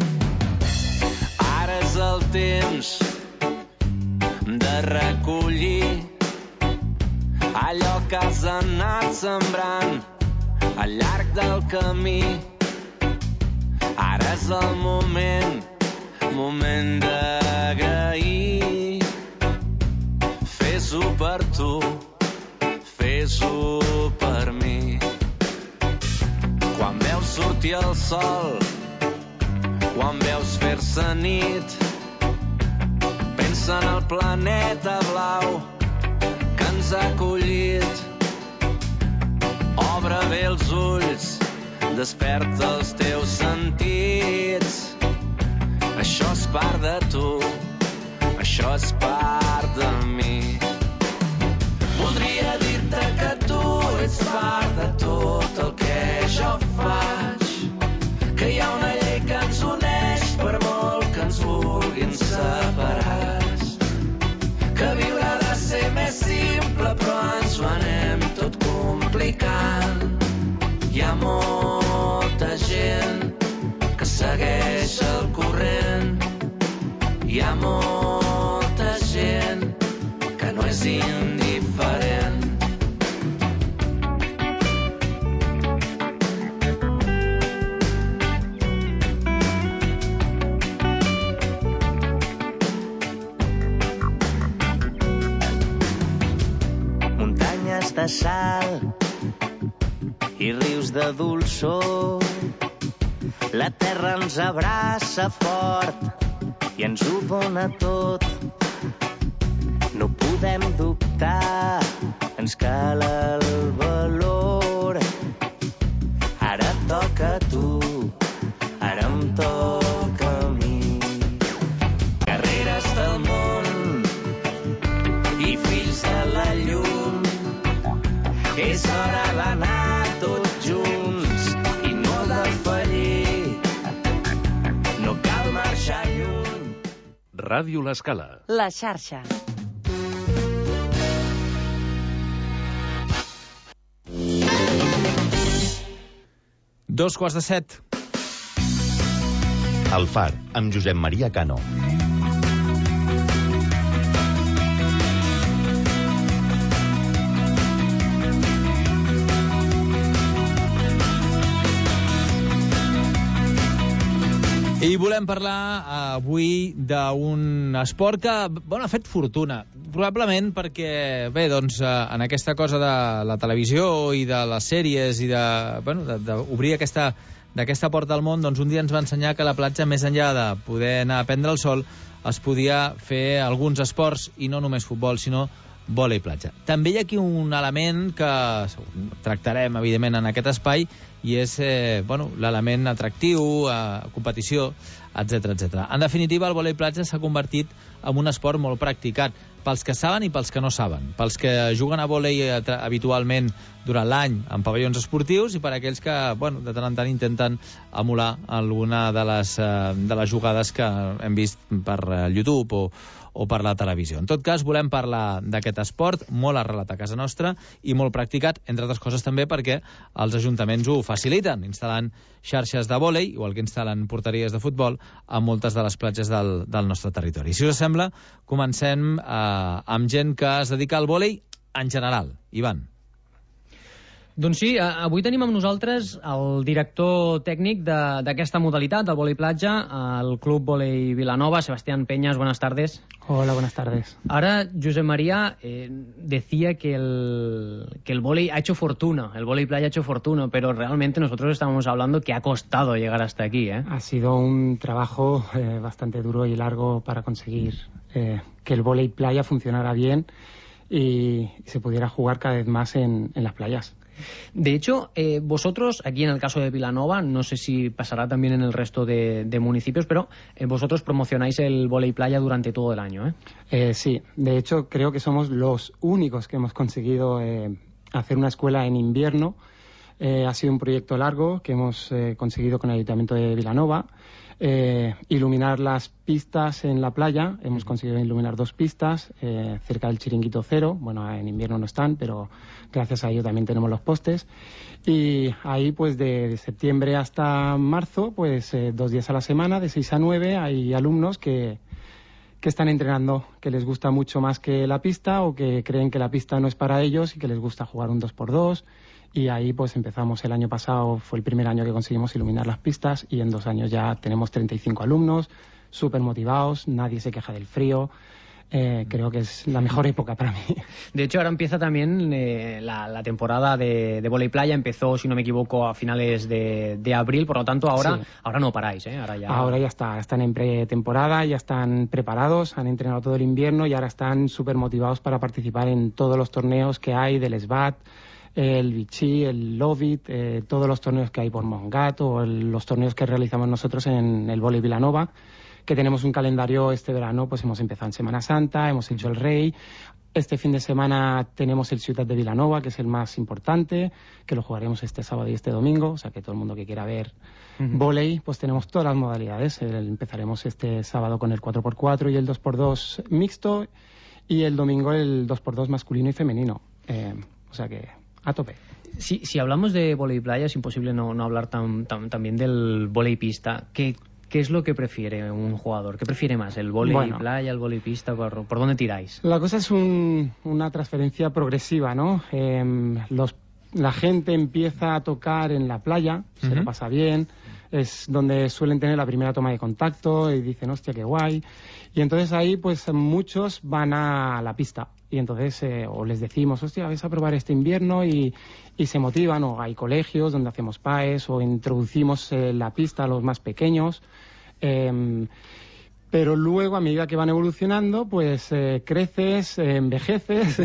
Ara és el temps de recollir allò que has anat sembrant al llarg del camí. Ara és el moment, moment d'agrair. Fes-ho per tu, fes-ho per mi. Quan veus sortir el sol, quan veus fer-se nit, pensa en el planeta blau que ens ha acollit. Obre bé els ulls, desperta els teus sentits. Això és part de tu, això és part de mi. Voldria dir-te que tu ets part de tot el que jo faig, que hi ha una llei que ens uneix per molt que ens vulguin separats, que viure ha de ser més simple però ens ho anem tot complicant. Hi ha molta gent que segueix el corrent, hi ha molta gent que no és indiferent. Muntanyes de sal i rius de dolçor, la terra ens abraça fort i ens ho dona tot. No podem dubtar, ens cal el valor. Ara toca a tu, ara em Ràdio L'Escala. La xarxa. Dos quarts de set. El Far, amb Josep Maria Cano. I volem parlar avui d'un esport que, bueno, ha fet fortuna. Probablement perquè, bé, doncs, en aquesta cosa de la televisió i de les sèries i de, bueno, d'obrir aquesta, d'aquesta porta al món, doncs un dia ens va ensenyar que a la platja, més enllà de poder anar a prendre el sol, es podia fer alguns esports, i no només futbol, sinó vòlei platja. També hi ha aquí un element que tractarem, evidentment, en aquest espai, i és eh, bueno, l'element atractiu, eh, competició, etcètera, etcètera. En definitiva, el vòlei platja s'ha convertit en un esport molt practicat pels que saben i pels que no saben, pels que juguen a vòlei habitualment durant l'any en pavellons esportius i per aquells que, bueno, de tant en tant intenten emular alguna de les, eh, de les jugades que hem vist per YouTube o, o per la televisió. En tot cas, volem parlar d'aquest esport molt arrelat a casa nostra i molt practicat, entre altres coses també perquè els ajuntaments ho faciliten, instal·lant xarxes de vòlei, igual que instal·len porteries de futbol a moltes de les platges del, del nostre territori. Si us sembla, comencem eh, amb gent que es dedica al vòlei en general. Ivan. Doncs sí, avui tenim amb nosaltres el director tècnic d'aquesta modalitat, del vòlei platja, el Club Vòlei Vilanova, Sebastián Peñas. Buenas tardes. Hola, buenas tardes. Ahora, Josep María eh, decía que el, que el vóley ha hecho fortuna, el vóley playa ha hecho fortuna, pero realmente nosotros estábamos hablando que ha costado llegar hasta aquí, ¿eh? Ha sido un trabajo eh, bastante duro y largo para conseguir eh, que el vóley playa funcionara bien y, y se pudiera jugar cada vez más en, en las playas. De hecho, eh, vosotros, aquí en el caso de Vilanova, no sé si pasará también en el resto de, de municipios, pero eh, vosotros promocionáis el vóley playa durante todo el año, ¿eh? Eh, sí, de hecho creo que somos los únicos que hemos conseguido eh, hacer una escuela en invierno. Eh, ha sido un proyecto largo que hemos eh, conseguido con el Ayuntamiento de Vilanova. Eh, iluminar las pistas en la playa, hemos conseguido iluminar dos pistas eh, cerca del Chiringuito Cero. Bueno, en invierno no están, pero gracias a ello también tenemos los postes. Y ahí, pues de, de septiembre hasta marzo, pues eh, dos días a la semana, de seis a nueve, hay alumnos que, que están entrenando, que les gusta mucho más que la pista o que creen que la pista no es para ellos y que les gusta jugar un dos por dos. Y ahí pues empezamos el año pasado, fue el primer año que conseguimos iluminar las pistas y en dos años ya tenemos treinta y cinco alumnos, súper motivados, nadie se queja del frío. Eh, creo que es la mejor época para mí. De hecho, ahora empieza también eh, la, la temporada de, de vóley playa. Empezó, si no me equivoco, a finales de, de abril. Por lo tanto, ahora, sí. ahora no paráis, ¿eh? Ahora ya... Ahora ya está, están en pretemporada, ya están preparados, han entrenado todo el invierno y ahora están súper motivados para participar en todos los torneos que hay del S B A T, el Vichy, el Lovit, eh, todos los torneos que hay por Montgat o el, los torneos que realizamos nosotros en el Vóley Vilanova, que tenemos un calendario este verano, pues hemos empezado en Semana Santa, hemos hecho el Rey. Este fin de semana tenemos el Ciutat de Vilanova, que es el más importante, que lo jugaremos este sábado y este domingo, o sea que todo el mundo que quiera ver uh-huh. vóley, pues tenemos todas las modalidades. El, empezaremos este sábado con el cuatro por cuatro y el dos por dos mixto, y el domingo el dos por dos masculino y femenino. Eh, o sea que... a tope. Si, si hablamos de vóley playa, es imposible no, no hablar tan, tan, también del vóley pista. ¿Qué, ¿Qué es lo que prefiere un jugador? ¿Qué prefiere más? ¿El vóley bueno, playa, el vóley pista? ¿Por, por dónde tiráis? La cosa es un, una transferencia progresiva, ¿no? Eh, los, la gente empieza a tocar en la playa, uh-huh. se lo pasa bien, es donde suelen tener la primera toma de contacto y dicen, hostia, qué guay. Y entonces ahí, pues muchos van a la pista. Y entonces, eh, o les decimos, hostia, vais a probar este invierno y, y se motivan, o hay colegios donde hacemos P A E S, o introducimos eh, la pista a los más pequeños. Eh, pero luego, a medida que van evolucionando, pues eh, creces, eh, envejeces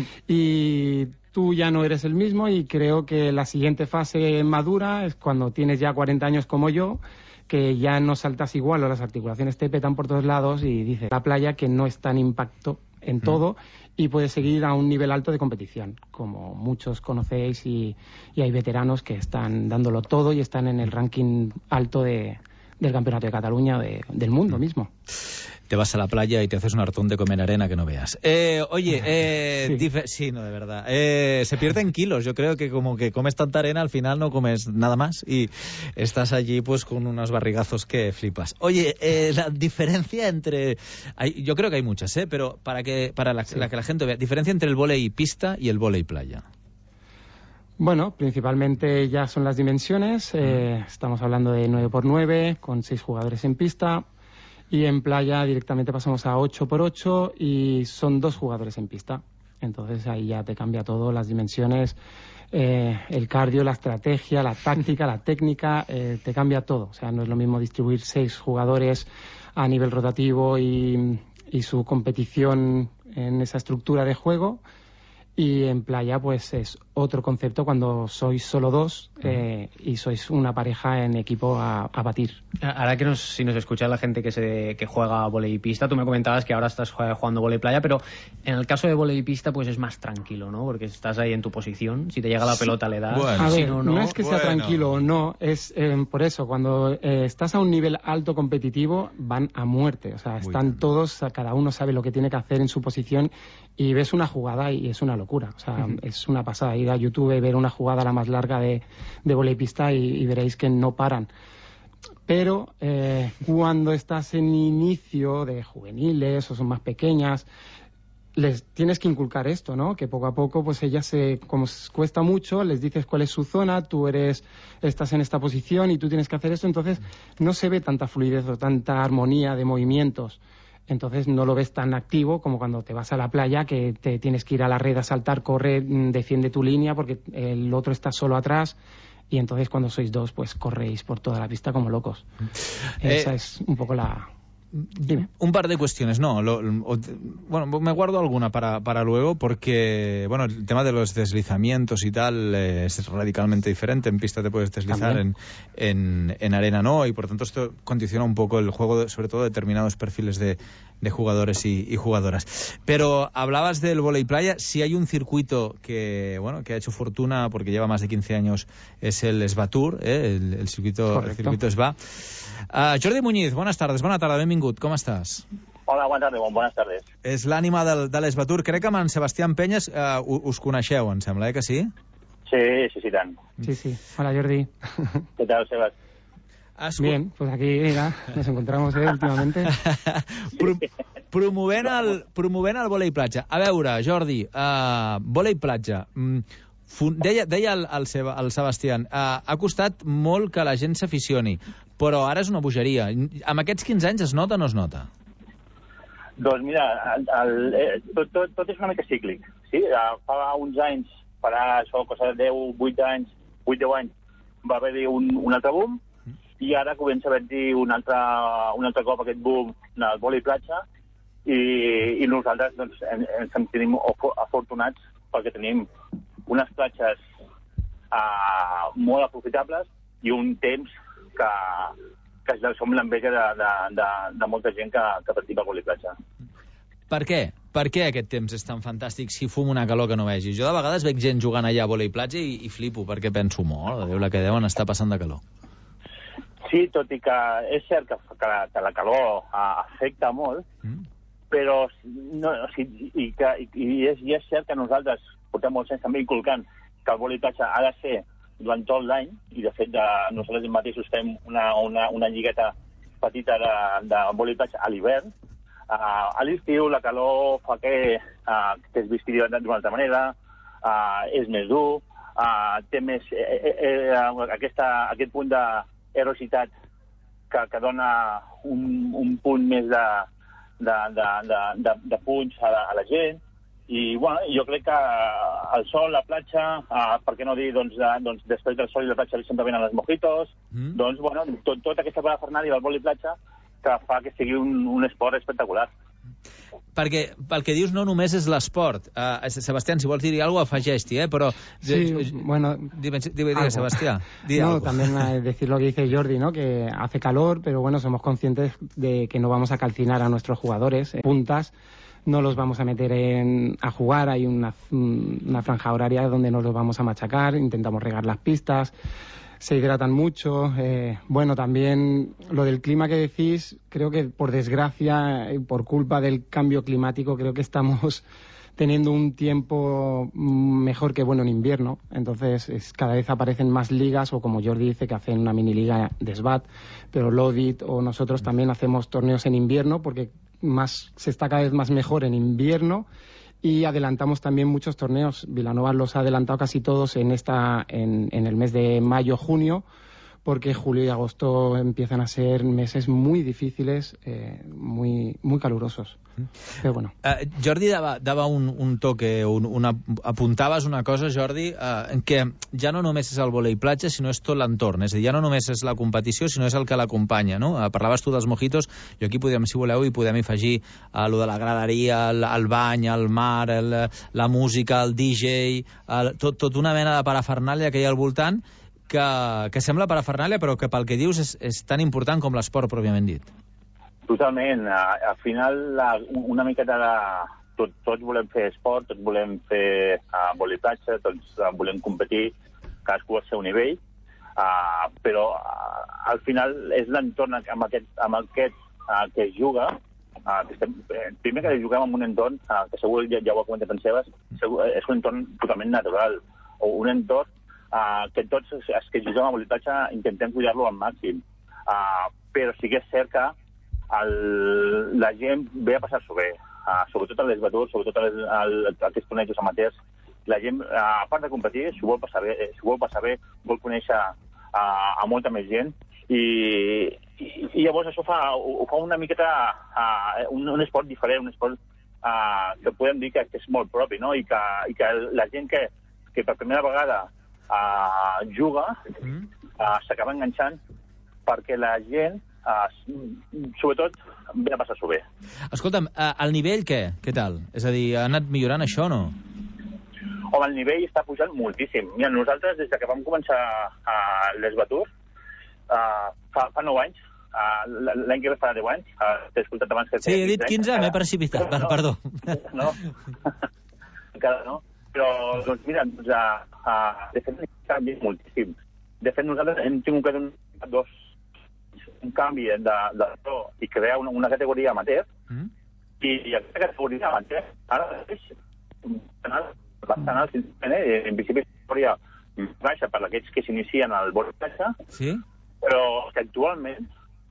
y tú ya no eres el mismo, y creo que la siguiente fase madura es cuando tienes ya cuarenta años como yo, que ya no saltas igual o las articulaciones te petan por todos lados y dices, la playa que no es tan impacto en todo mm. y puedes seguir a un nivel alto de competición, como muchos conocéis, y, y hay veteranos que están dándolo todo y están en el ranking alto de, del Campeonato de Cataluña, de, del mundo mismo. Te vas a la playa y te haces un hartón de comer arena que no veas. Eh, oye, eh, sí. sí, no, de verdad. Eh, se pierden kilos. Yo creo que como que comes tanta arena, al final no comes nada más y estás allí pues con unos barrigazos que flipas. Oye, eh, la diferencia entre... Hay, yo creo que hay muchas, ¿eh? Pero para que para la, sí. la que la gente vea, diferencia entre el vóley pista y el vóley playa. Bueno, principalmente ya son las dimensiones. Eh, estamos hablando de nueve por nueve, con seis jugadores en pista. Y en playa directamente pasamos a ocho por ocho y son dos jugadores en pista. Entonces ahí ya te cambia todo, las dimensiones, eh, el cardio, la estrategia, la táctica, la técnica, eh, te cambia todo. O sea, no es lo mismo distribuir seis jugadores a nivel rotativo y, y su competición en esa estructura de juego. Y en playa pues es otro concepto cuando sois solo dos eh, y sois una pareja en equipo a, a batir. Ahora que nos, si nos escucha la gente que se que juega vóley pista, tú me comentabas que ahora estás jugando vóley playa, pero en el caso de vóley pista pues es más tranquilo, ¿no? Porque estás ahí en tu posición, si te llega la pelota le das. Bueno. A si ver, no, no, no es que sea bueno. tranquilo o no, es eh, por eso, cuando eh, estás a un nivel alto competitivo van a muerte, o sea, están Muy todos, cada uno sabe lo que tiene que hacer en su posición y ves una jugada y es una locura, o sea, uh-huh. es una pasada. Ir a YouTube y ver una jugada la más larga de, de voleipista y, y veréis que no paran. Pero eh, cuando estás en inicio de juveniles o son más pequeñas, les tienes que inculcar esto, ¿no? Que poco a poco, pues ellas, se, como cuesta mucho, les dices cuál es su zona, tú eres, estás en esta posición y tú tienes que hacer esto, entonces no se ve tanta fluidez o tanta armonía de movimientos. Entonces no lo ves tan activo como cuando te vas a la playa, que te tienes que ir a la red a saltar, corre, defiende tu línea porque el otro está solo atrás. Y entonces cuando sois dos, pues corréis por toda la pista como locos. Eh, Esa es un poco la... Dime. Un par de cuestiones, no, lo, lo, bueno, me guardo alguna para, para luego porque, bueno, el tema de los deslizamientos y tal eh, es radicalmente diferente. En pista te puedes deslizar, en, en, en arena no, y por tanto esto condiciona un poco el juego, de, sobre todo de determinados perfiles de, de jugadores y, y jugadoras. Pero hablabas del vóley playa, si hay un circuito que, bueno, que ha hecho fortuna porque lleva más de quince años, es el Sva Tour, eh, el, el circuito, el circuito Sva. Uh, Jordi Muñiz, buenas tardes, bona tarda, benvingut, com estàs? Hola, bona tarda, bon, bones tardes. És l'ànima del, de l'Sva Tour, crec que amb en Sebastián Peñas uh, us coneixeu, em sembla, eh, que sí? Sí, sí, sí, tant. Sí, sí, hola Jordi. ¿Qué tal, Sebas? Has... Bien, pues aquí, mira, nos encontramos eh, últimamente. Pro promovent el, promovent el vòlei platja. A veure, Jordi, uh, vòlei platja... Mm, Deia, deia el, el, Seba, el Sebastián, uh, ha costat molt que la gent s'aficioni, però ara és una bogeria. Amb aquests quinze anys es nota o no es nota? Doncs mira, el, el, eh, tot, tot, tot és una mica cíclic. Sí? Fa uns anys, farà això, cosa de deu, vuit anys, vuit deu anys, va haver-hi un, un altre boom, i ara comença a haver-hi un altre, un altre cop aquest boom del vòlei platja, i, i nosaltres doncs, ens, ens sentim afortunats perquè tenim unes platges uh, molt aprofitables i un temps que, que som l'enveja de, de, de, de molta gent que, que practica el vòlei platja. Per què? Per què aquest temps és tan fantàstic si fum una calor que no vegi? Jo de vegades veig gent jugant allà a vòlei platja i, i flipo perquè penso, molt, Déu, la que deuen estar passant de calor. Sí, tot i que és cert que, que, la, que la calor uh, afecta molt, mm. però no, o sigui, i, que, i, i, és, i és cert que nosaltres portem molts anys també inculcant que el vòlei platja ha de ser durant tot l'any, i de fet de, nosaltres mateixos fem una, una, una lligueta petita de, de vòlei platja a l'hivern. Uh, a l'estiu la calor fa que, uh, que es visqui d'una altra manera, uh, és més dur, uh, té més eh, eh, eh, aquesta, aquest punt d'aerositat que, que dona un, un punt més de, de, de, de, de, de punts a la, a la gent. I bueno, jo crec que el sol, la platja, eh, per què no dir, doncs, de, doncs després del sol i la platja sempre venen els mojitos, mm. doncs, bueno, tot, tota aquesta parafernàlia del vòlei platja que fa que sigui un, un esport espectacular. Perquè, pel que dius, no només és l'esport. Uh, Sebastián, si vols dir alguna cosa, afegeix-t'hi, eh? Però... Sí, bueno... Dime, dime, dime Sebastián. Di no, algo. También eh, decir lo que dice Jordi, ¿no? Que hace calor, pero bueno, somos conscientes de que no vamos a calcinar a nuestros jugadores. Eh, puntas, no los vamos a meter en, a jugar, hay una, una franja horaria donde no los vamos a machacar, intentamos regar las pistas. se hidratan mucho. Eh, bueno, también lo del clima que decís, creo que por desgracia y por culpa del cambio climático, creo que estamos teniendo un tiempo mejor que bueno en invierno. Entonces es, cada vez aparecen más ligas, o como Jordi dice, que hacen una mini liga de S B A T, pero Lodit o nosotros también hacemos torneos en invierno porque más se está cada vez más mejor en invierno. Y adelantamos también muchos torneos. Vilanova los ha adelantado casi todos en esta en, en el mes de mayo, junio, porque julio y agosto empiezan a ser meses muy difíciles, eh, muy, muy calurosos. Però bueno. Uh, Jordi dava, dava un, un toque, un, una, apuntaves una cosa, Jordi, uh, en què ja no només és el vòlei platja, sinó és tot l'entorn. És a dir, ja no només és la competició, sinó és el que l'acompanya, no? Uh, parlaves tu dels mojitos, jo aquí podem, si voleu, i podem afegir uh, lo de la graderia, el, el bany, el mar, el, la música, el D J, el, tot, tot una mena de parafernàlia que hi ha al voltant, que, que sembla parafernàlia, però que pel que dius és, és tan important com l'esport pròpiament dit. Totalment. Al final, la, una miqueta de... Tot, tots volem fer esport, tots volem fer uh, voleiplatja, tots uh, volem competir, cadascú al seu nivell, uh, però uh, al final és l'entorn amb aquest, amb aquest uh, que es juga. Uh, que estem, eh, primer que juguem en un entorn, uh, que segur ja, ja ho ha comentat en Sebas, segur, és un entorn totalment natural, o un entorn uh, que tots els que juguem a voleiplatja intentem cuidar-lo al màxim. Uh, però sí que és cert que El, la gent ve a passar-s'ho bé, uh, sobretot a les baturs, sobretot a, les, a, a aquests tornejos amateurs. La gent, uh, a part de competir, s'ho vol passar bé, s'ho vol passar bé, vol conèixer uh, a molta més gent, i, i, i llavors això fa, ho, ho fa una miqueta uh, un, un esport diferent, un esport uh, que podem dir que, que és molt propi, no? I, que, i que la gent que, que per primera vegada uh, juga uh, s'acaba enganxant, perquè la gent Uh, sobretot ve a passar-s'ho bé. Escolta'm, uh, el nivell què? Què tal? És a dir, ha anat millorant això o no? Home, el nivell està pujant moltíssim. Mira, nosaltres, des que vam començar uh, les baturs, uh, fa, fa nou anys, uh, l'any que ve farà deu anys, uh, t'he escoltat abans que... Sí, he dit quinze, m'he precipitat, no, perdó. No, encara no. Però, doncs mira, doncs, uh, uh, de fet, s'ha canviat moltíssim. De fet, nosaltres hem tingut que donar dos un canvi de, de to i crear una, una categoria amateur, mm. i, i aquesta categoria amateur ara és bastant alt, eh? En principi categoria baixa per aquells que s'inicien al voleiplatja, sí? Però que actualment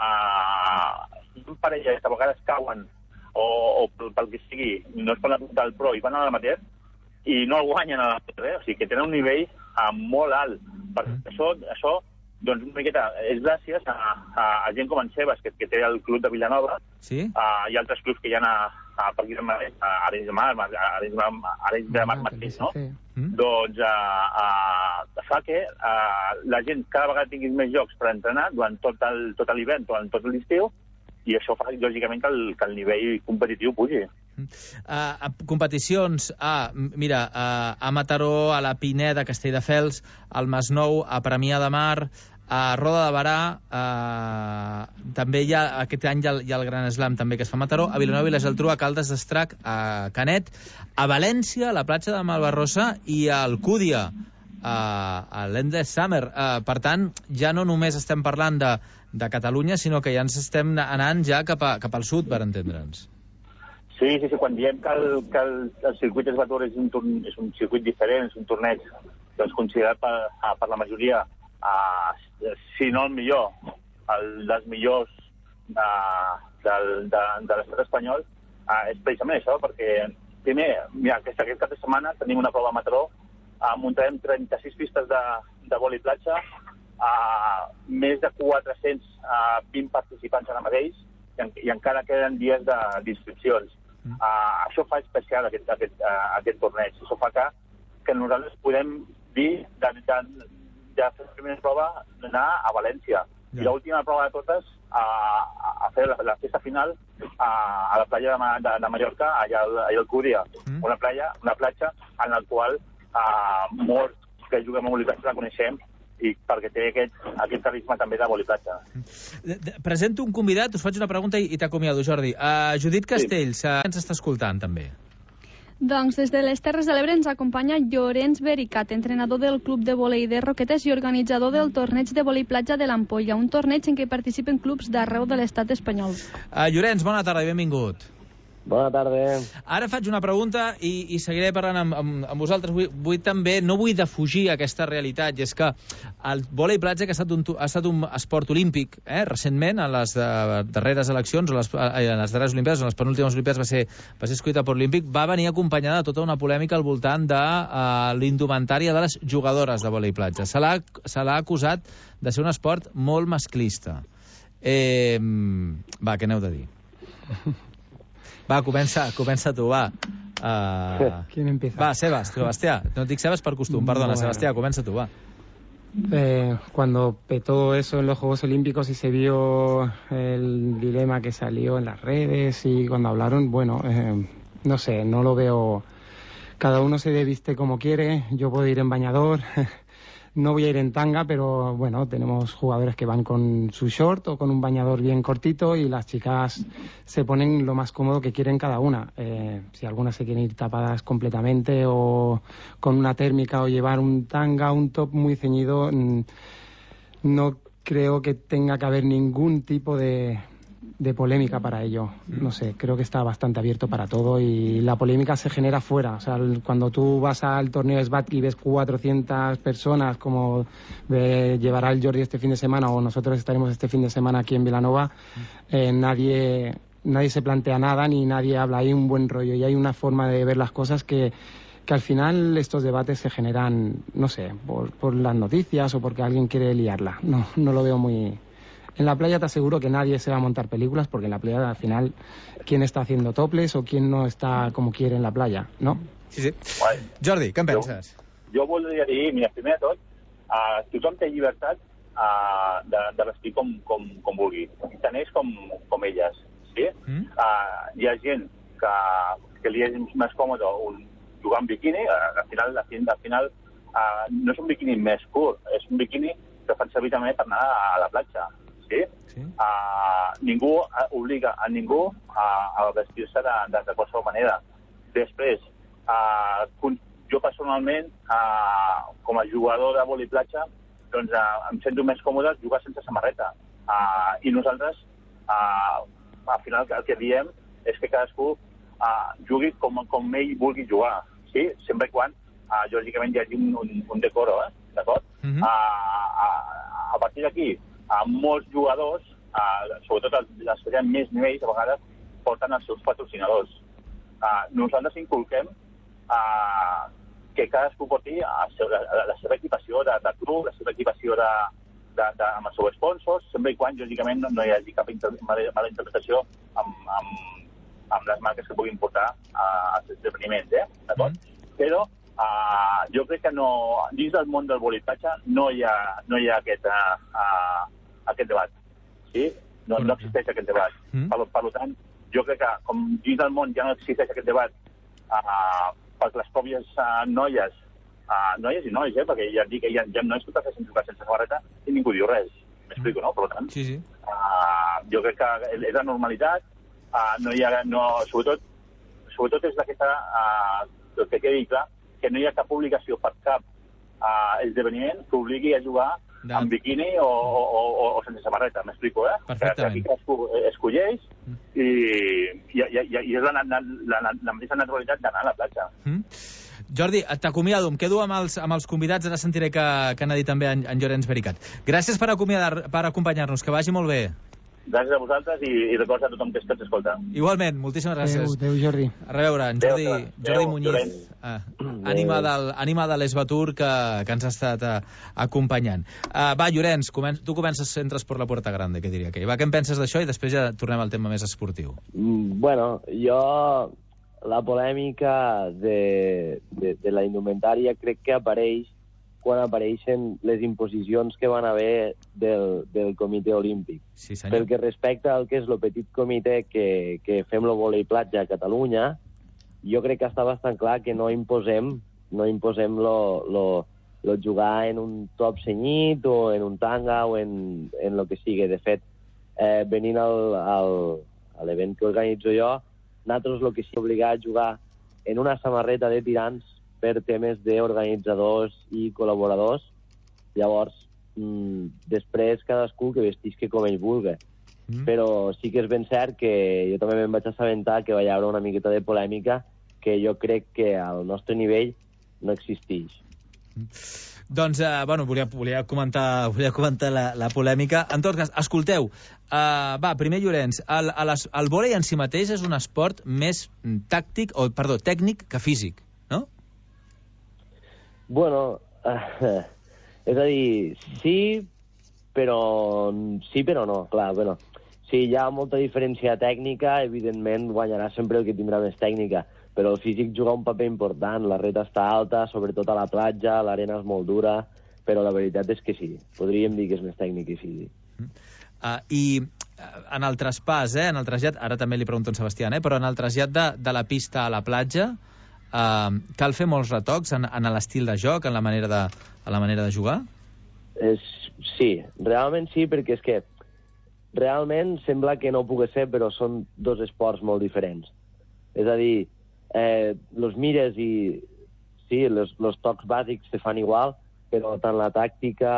uh, un parella que a vegades cauen o, o pel que sigui no es poden apuntar al pro i van a l'amateur i no el guanyen a l'amateur, eh? O sigui que tenen un nivell uh, molt alt. Per mm. això, això doncs una miqueta és gràcies a, a, a gent com en Sebas, que, que té el club de Vilanova, sí? uh, i altres clubs que hi ha a, a, per aquí a Arenys de Mar, a Arenys de Mar mateix, no? Mm. Doncs uh, uh, fa que uh, la gent cada vegada tingui més llocs per entrenar durant tot l'hivern, durant tot l'estiu, i això fa, lògicament, que el, que el nivell competitiu pugi. Uh, competicions a, mira, uh, a Mataró, a la Pineda, Castelldefels, al Masnou, a Premià de Mar, a Roda de Barà, uh, també hi ha, aquest any hi ha, hi ha el Gran Slam també que es fa a Mataró, a Vilanova i la Geltrú, a Caldes d'Estrac, a Canet, a València, a la platja de Malvarrosa i a Alcúdia, a, a l'Endless Summer. Uh, per tant, ja no només estem parlant de, de Catalunya, sinó que ja ens estem anant ja cap, a, cap al sud, per entendre'ns. Sí, sí, sí, quan diem que el, que el, el circuit Esbatur és un, és un circuit diferent, és un torneig doncs, considerat per, per la majoria, uh, si no el millor, el dels millors de, de, de, de l'estat espanyol, uh, és precisament això, perquè primer, mira, aquest, aquest cap de setmana tenim una prova a Mataró, uh, muntarem trenta-sis pistes de, de voleiplatja, uh, més de quatre-cents vint participants ara mateix, i, en, i encara queden dies d'inscripcions. Mm. Uh, això fa especial aquest, aquest, uh, aquest torneig. Això fa que, que nosaltres podem dir de, de, de fer la primera prova d'anar a València. Yeah. I l'última prova de totes a, a fer la, la festa final a, a la platja de, de, de Mallorca, allà al, allà al Cúria. Mm. Una, playa, una platja en la qual uh, molts que juguem a voleibol la coneixem, i perquè té aquest, aquest carisma també de voleiplatja. Presento un convidat, us faig una pregunta i, i t'acomiado, Jordi. Uh, Judit Castells, sí. uh, ens està escoltant també. Doncs des de les Terres de l'Ebre ens acompanya Llorenç Vericat, entrenador del Club de Volei de Roquetes i organitzador del torneig de volei platja de l'Ampolla, un torneig en què participen clubs d'arreu de l'estat espanyol. Uh, Llorenç, bona tarda i benvingut. Bona tarda. Ara faig una pregunta i, i seguiré parlant amb, amb, amb vosaltres. Vull, vull també, no vull defugir aquesta realitat, i és que el vòlei platja, que ha estat un, ha estat un esport olímpic, eh, recentment, en les de, darreres eleccions, o les, en les darreres Olimpiades, en les penúltimes Olimpiades va ser, va ser escollida per l'Olímpic, va venir acompanyada de tota una polèmica al voltant de uh, l'indumentària de les jugadores de vòlei platja. Se l'ha se l'ha acusat de ser un esport molt masclista. Eh, va, què n'heu de dir? Va, comença, comença tu, va. Uh... ¿Quién empieza? Va, Sebas, Sebastià. No et dic Sebas per costum, perdona, bueno. Sebastià, comença tu, va. Eh, cuando petó eso en los Juegos Olímpicos y se vio el dilema que salió en las redes y cuando hablaron, bueno, eh, no sé, no lo veo. Cada uno se viste como quiere, yo puedo ir en bañador. No voy a ir en tanga, pero bueno, tenemos jugadores que van con su short o con un bañador bien cortito y las chicas se ponen lo más cómodo que quieren cada una. Eh, si algunas se quieren ir tapadas completamente o con una térmica o llevar un tanga, un top muy ceñido, no creo que tenga que haber ningún tipo de, de polémica para ello. No sé, creo que está bastante abierto para todo y la polémica se genera fuera. O sea, cuando tú vas al torneo de S B A T y ves cuatrocientas personas como de, llevará el Jordi este fin de semana o nosotros estaremos este fin de semana aquí en Vilanova, eh, nadie, nadie se plantea nada ni nadie habla. Hay un buen rollo y hay una forma de ver las cosas que, que al final estos debates se generan, no sé, por, por las noticias o porque alguien quiere liarla. No, no lo veo muy... En la playa te aseguro que nadie se va a montar películas porque en la playa al final quién està haciendo toples o quién no està com quiere en la playa, no? Sí, sí. Guai. Jordi, què en penses? Jo, jo voldria dir, mira, primer de tot, uh, tothom té llibertat uh, de, de vestir com, com, com vulgui, tant ells com, com elles, sí? Mm. Uh, hi ha gent que, que li és més còmode un, jugar en biquini, uh, al final, al final, al final uh, no és un biquini més curt, és un biquini que fan servir també per anar a la platja. Sí? Sí. Uh, ningú obliga a ningú a, a vestir-se de, de, de qualsevol manera. Després, uh, jo personalment, uh, com a jugador de vòlei platja, doncs uh, em sento més còmode jugar sense samarreta. Uh, I nosaltres, uh, al final, el que diem és que cadascú uh, jugui com, com ell vulgui jugar, sí? Sempre i quan, uh, lògicament, hi hagi un, un, un decoro, eh? D'acord? Mm-hmm. uh, uh, a partir d'aquí, a molts jugadors, uh, sobretot els, els que tenen més nivells, a vegades porten els seus patrocinadors. Uh, nosaltres inculquem uh, que cadascú porti la, la, la seva equipació de, de club, la seva equipació de, de, de, amb els seus sponsors, sempre i quan, lògicament, no, no hi hagi cap inter, mala, mala interpretació amb, amb, amb les marques que puguin portar uh, als esdeveniments, eh? D'acord? Mm. Però Uh, jo crec que no, dins del món del vòlei platja no hi ha, no hi ha aquest, uh, uh, aquest debat, sí? No, no existeix aquest debat. Mm. Per, per tant, jo crec que com dins del món ja no existeix aquest debat uh, per les pròpies uh, noies, uh, noies i nois, eh? Perquè ja dic que hi ha, hi ha nois que prefereixen jugar sense samarreta i ningú diu res, m'explico, no? Per tant, sí, sí. Uh, jo crec que és la normalitat, uh, no hi ha, no, sobretot, sobretot és d'aquesta, uh, que quedi clar, que no hi ha cap obligació per cap uh, esdeveniment que obligui a jugar de... amb biquini o, o, o, o sense samarreta, m'explico, eh? Perfectament. Que aquí escolleix mm. i, i, i, i és la, la, la, la mateixa naturalitat d'anar a la platja. Mm. Jordi, t'acomiado, em quedo amb els, amb els convidats, ara sentiré que, que n'ha dit també en, en Llorenç Vericat. Gràcies per, per acompanyar-nos, que vagi molt bé. Gràcies a vosaltres i, i records a tothom que ens escolta. Igualment, moltíssimes gràcies. Adéu, Adéu Jordi. A reveure, en Jordi, Adéu, Jordi Muñiz, ah, ànima del, ànima de l'Esbatur que, que ens ha estat uh, acompanyant. Uh, va, Llorenç, comen tu comences, entres per la Puerta Grande, què diria que. Va, què en penses d'això i després ja tornem al tema més esportiu. Mm, bueno, jo la polèmica de, de, de la indumentària crec que apareix quan apareixen les imposicions que van haver del, del comitè olímpic. Sí, senyor. Pel que respecta al que és el petit comitè que, que fem el vòlei platja a Catalunya, jo crec que està bastant clar que no imposem no imposem lo, lo, lo jugar en un top cenyit o en un tanga o en, en lo que sigui. De fet, eh, venint al, al, a l'event que organitzo jo, nosaltres el que sí obligar a jugar en una samarreta de tirants per temes d'organitzadors i col·laboradors. Llavors, mmm, després cadascú que vestisca com ell vulgui. Mm. Però sí que és ben cert que jo també me'n vaig assabentar que va haver una miqueta de polèmica que jo crec que al nostre nivell no existeix. Mm. Doncs, eh, bueno, volia, volia comentar, volia comentar la, la polèmica. En tot cas, escolteu, uh, va, primer Llorenç, el, el, el vòlei en si mateix és un esport més tàctic, o, perdó, tècnic que físic, no? Bueno, uh, és a dir, sí, però sí, però no, clar, bueno. Si hi ha molta diferència tècnica, evidentment guanyarà sempre el que tindrà més tècnica, però el físic juga un paper important, la reta està alta, sobretot a la platja, l'arena és molt dura, però la veritat és que sí, podríem dir que és més tècnic i físic. Uh, I en el traspàs, eh, en el trasllat, ara també li pregunto a en Sebastián, eh, però en el trasllat de, de la pista a la platja, uh, cal fer molts retocs en, en l'estil de joc, en la manera de, en la manera de jugar? És, sí, realment sí, perquè és que realment sembla que no pugui ser, però són dos esports molt diferents. És a dir, eh, los mires i sí, los, los tocs bàsics se fan igual, però tant la tàctica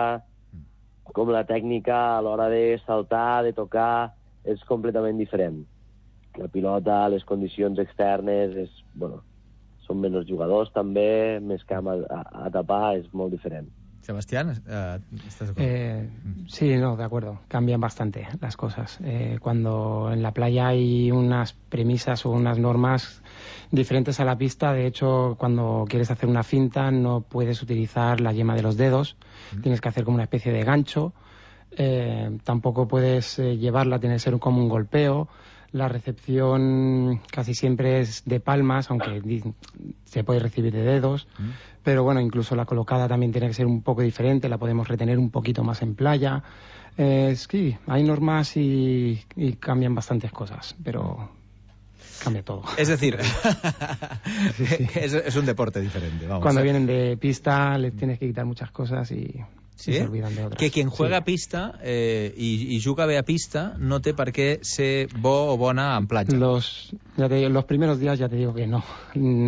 com la tècnica a l'hora de saltar, de tocar, és completament diferent. La pilota, les condicions externes, és, bueno, són menys jugadors també, més camp a, a, a tapar, és molt diferent. Sebastián, eh, ¿estás de acuerdo? Eh, sí, no, de acuerdo. Cambian bastante las cosas. Eh, cuando en la playa hay unas premisas o unas normas diferentes a la pista, de hecho, cuando quieres hacer una finta no puedes utilizar la yema de los dedos, mm. tienes que hacer como una especie de gancho, eh, tampoco puedes eh, llevarla, tiene que ser como un golpeo. La recepción casi siempre es de palmas, aunque se puede recibir de dedos. Mm. Pero bueno, incluso la colocada también tiene que ser un poco diferente, la podemos retener un poquito más en playa. Eh, sí, hay normas y, y cambian bastantes cosas, pero cambia todo. Es decir, sí, sí. Es, es un deporte diferente. Vamos. Cuando vienen de pista les tienes que quitar muchas cosas y... ¿Sí? Se olvidan de otras. Que quien juega sí. a pista eh, i, i juga bé a pista no té per què ser bo o bona en platja. Los, ya te digo, los primeros días ya te digo que no.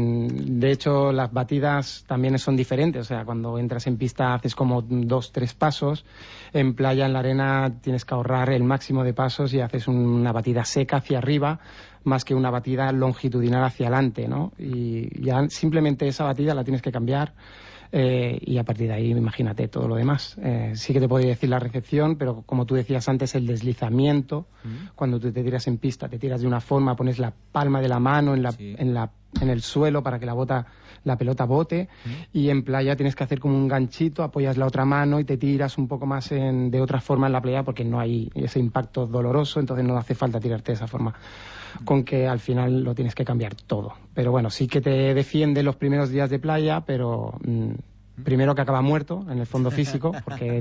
De hecho, las batidas también son diferentes. O sea, cuando entras en pista haces como dos, tres pasos. En playa, en la arena, tienes que ahorrar el máximo de pasos y haces una batida seca hacia arriba más que una batida longitudinal hacia adelante, ¿no? Y ya simplemente esa batida la tienes que cambiar. Eh, y a partir de ahí, imagínate todo lo demás. Eh, sí que te podría decir la recepción, pero como tú decías antes, el deslizamiento, mm. cuando tú te tiras en pista, te tiras de una forma, pones la palma de la mano en, la, sí. en, la, en el suelo para que la, bota, la pelota bote, mm. y en playa tienes que hacer como un ganchito, apoyas la otra mano y te tiras un poco más en, de otra forma en la playa porque no hay ese impacto doloroso, entonces no hace falta tirarte de esa forma. Con que al final lo tienes que cambiar todo. Pero bueno, sí que te defiende los primeros días de playa, pero mmm, primero que acaba muerto en el fondo físico, porque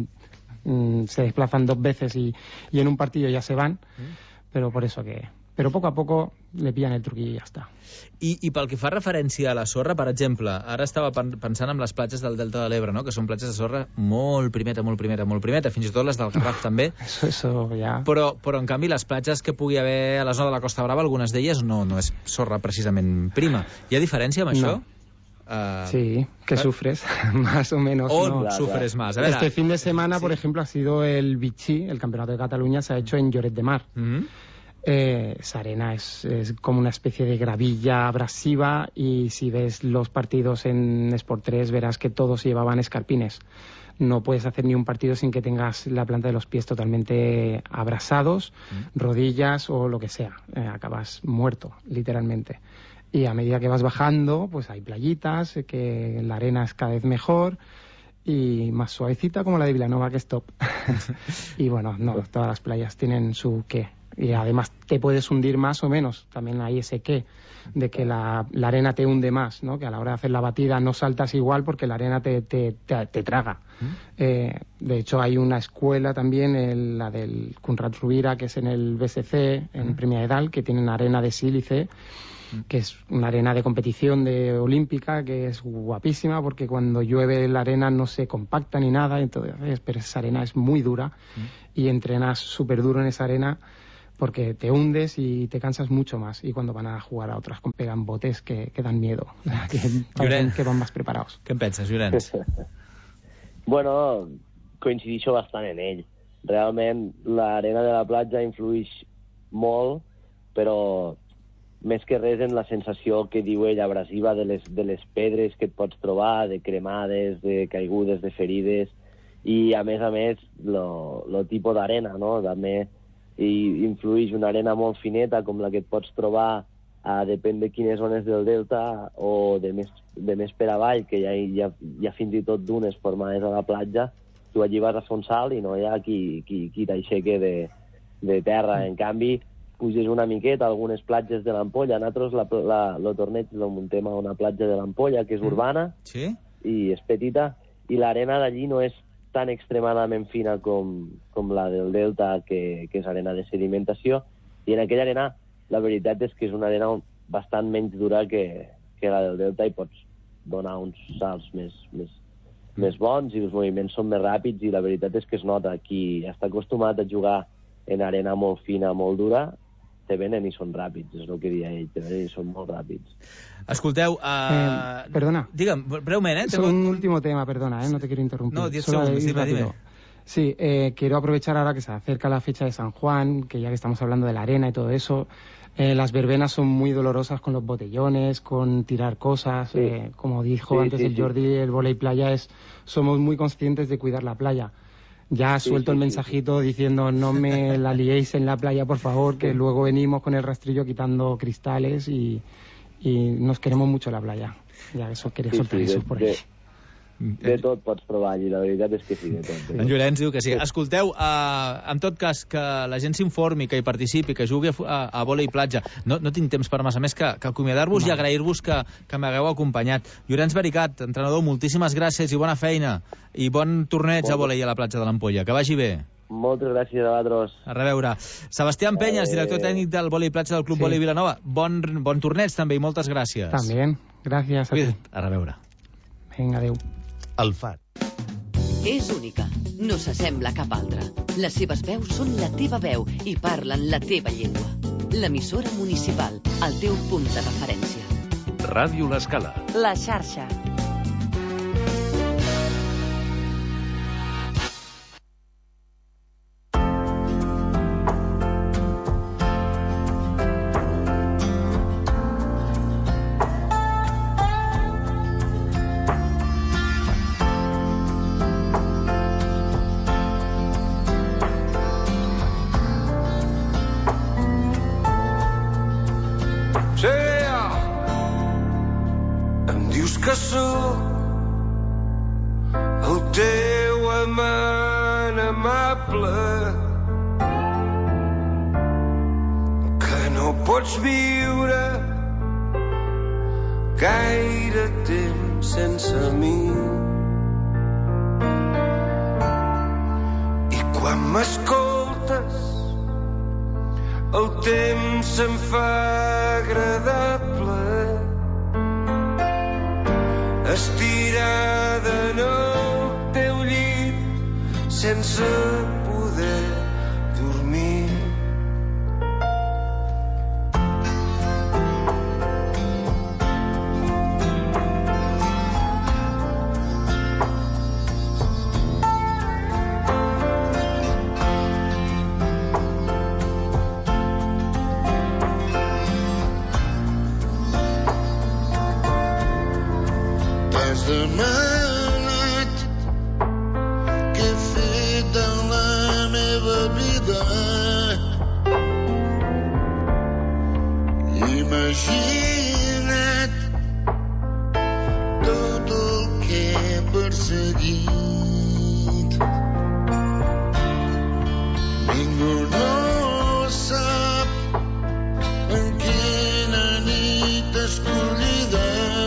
mmm, se desplazan dos veces y, y en un partido ya se van, pero por eso que... Però a poc a poc le pillen el truquillo i ja està. I, I pel que fa referència a la sorra, per exemple, ara estava pensant en les platges del Delta de l'Ebre, no? Que són platges de sorra molt primeta, molt primeta, molt primeta, fins i tot les del Garraf també. Eso, eso ja... Però, però en canvi les platges que pugui haver a la zona de la Costa Brava, algunes d'elles no, no és sorra precisament prima. Hi ha diferència amb això? No. Uh, sí, que ¿eh? Sufres, más o menos. O no. sufres más. A ver, este fin de semana, sí. por ejemplo, ha sido el Vichy, el Campeonato de Cataluña, se ha hecho en Lloret de Mar. Mm-hmm. Eh, esa arena es, es como una especie de gravilla abrasiva y si ves los partidos en Sport tres verás que todos llevaban escarpines. No puedes hacer ni un partido sin que tengas la planta de los pies totalmente abrasados, mm. rodillas o lo que sea. Eh, acabas muerto, literalmente. Y a medida que vas bajando, pues hay playitas, eh, que la arena es cada vez mejor y más suavecita como la de Vilanova, que es top. Y bueno, no, todas las playas tienen su qué. Y además te puedes hundir más o menos, también hay ese qué, de que la, la arena te hunde más, ¿no? Que a la hora de hacer la batida no saltas igual porque la arena te, te, te, te traga. ¿Mm? Eh, de hecho hay una escuela también, el, la del Conrad Rovira, que es en el B S C, en ¿Mm? Premia Edal, que tienen arena de sílice, ¿Mm? que es una arena de competición de olímpica, que es guapísima porque cuando llueve la arena no se compacta ni nada, entonces, pero esa arena es muy dura ¿Mm? y entrenas súper duro en esa arena porque te hundes y te cansas mucho más. Y cuando van a jugar a otras, pegan botes que, que dan miedo, que, que van más preparados. Què en penses, Llorenç? Bueno, coincidixo bastant en ell. Realment, l'arena de la platja influeix molt, però més que res en la sensació que diu ell abrasiva de les, de les pedres que et pots trobar, de cremades, de caigudes, de ferides, i a més a més, lo, lo tipus d'arena, no? També i influeix una arena molt fineta com la que et pots trobar a depèn de quines zones del delta o de més, de més per avall, que hi ha, hi, ha, hi ha fins i tot dunes formades a la platja. Tu allí vas a Fonsal i no hi ha qui, qui, qui t'aixeque de, de terra. En canvi, puges una miqueta a algunes platges de l'Ampolla. Nosaltres la, la, el torneig el muntem a una platja de l'Ampolla, que és urbana, sí? I és petita, i l'arena d'allí no és tan extremadament fina com, com la del delta, que, que és arena de sedimentació, i en aquella arena la veritat és que és una arena bastant menys dura que, que la del delta i pots donar uns salts més, més, més bons i els moviments són més ràpids i la veritat és que es nota. Qui està acostumat a jugar en arena molt fina, molt dura, te venen i són ràpids, és el que deia ell, te venen i són molt ràpids. Escolteu... Uh... Eh, perdona. Digue'm, breument, ¿eh? Tengo... Un último tema, perdona, ¿eh? No te quiero interrumpir. No, diez segundos, dime, dime. Sí, eh, quiero aprovechar ahora que se acerca la fecha de San Juan, que ya que estamos hablando de la arena y todo eso, eh, las verbenas son muy dolorosas con los botellones, con tirar cosas, sí. eh, como dijo sí, antes sí, el Jordi, sí. El vóley playa es, somos muy conscientes de cuidar la playa. Ya sí, suelto sí, el mensajito sí, sí. diciendo no me la liéis en la playa, por favor, que luego venimos con el rastrillo quitando cristales y, y nos queremos mucho la playa. Ya eso quería sí, soltar sí, eso de, por ahí. De, de tot pots provar allí, la veritat és que sí, de tot. En Llorenç diu que sí. Escolteu, uh, en tot cas, que la gent s'informi, que hi participi, que jugui a, a vòlei platja. No, no tinc temps per massa més que, que acomiadar-vos no. I agrair-vos que, que m'hagueu acompanyat. Llorenç Vericat, entrenador, moltíssimes gràcies i bona feina. I bon torneig Molt a vòlei a la platja de l'Ampolla. Que vagi bé. Moltes gràcies a vosaltres. A reveure. Sebastián Peñas, director tècnic del vòlei platja del Club sí. Vòlei Vilanova. Bon, bon torneig també i moltes gràcies. També, gràcies a ti. A reveure. Vinga, adéu. El Far. És única, no s'assembla a cap altra. Les seves veus són la teva veu i parlen la teva llengua. L'emissora municipal, el teu punt de referència. Ràdio L'Escala. La xarxa. Que sóc el teu amant amable, que no pots viure gaire temps sense mi. I quan m'escoltes el temps se'm fa agradable, estirada en el teu llit sense poder dormir. Demanat què he fet en la meva vida. Imagina't tot el que he perseguit. Ningú no sap en quina nit escollida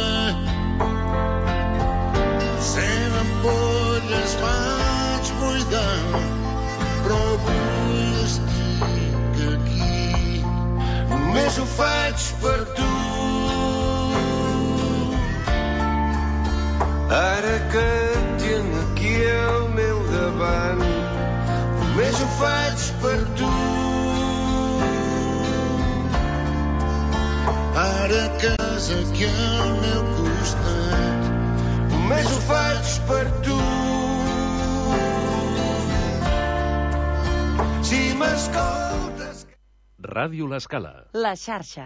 cent ampolles vaig buidar, però avui estic aquí. Només ho faig per tu. Ara que et tinc aquí al meu davant, només ho faig per tu. ara a casa aquí al meu costat. Només ho faig per tu. Si m'escoltes... Ràdio L'Escala. La xarxa.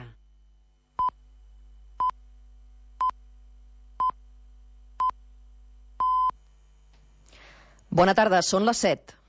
Bona tarda, són les set.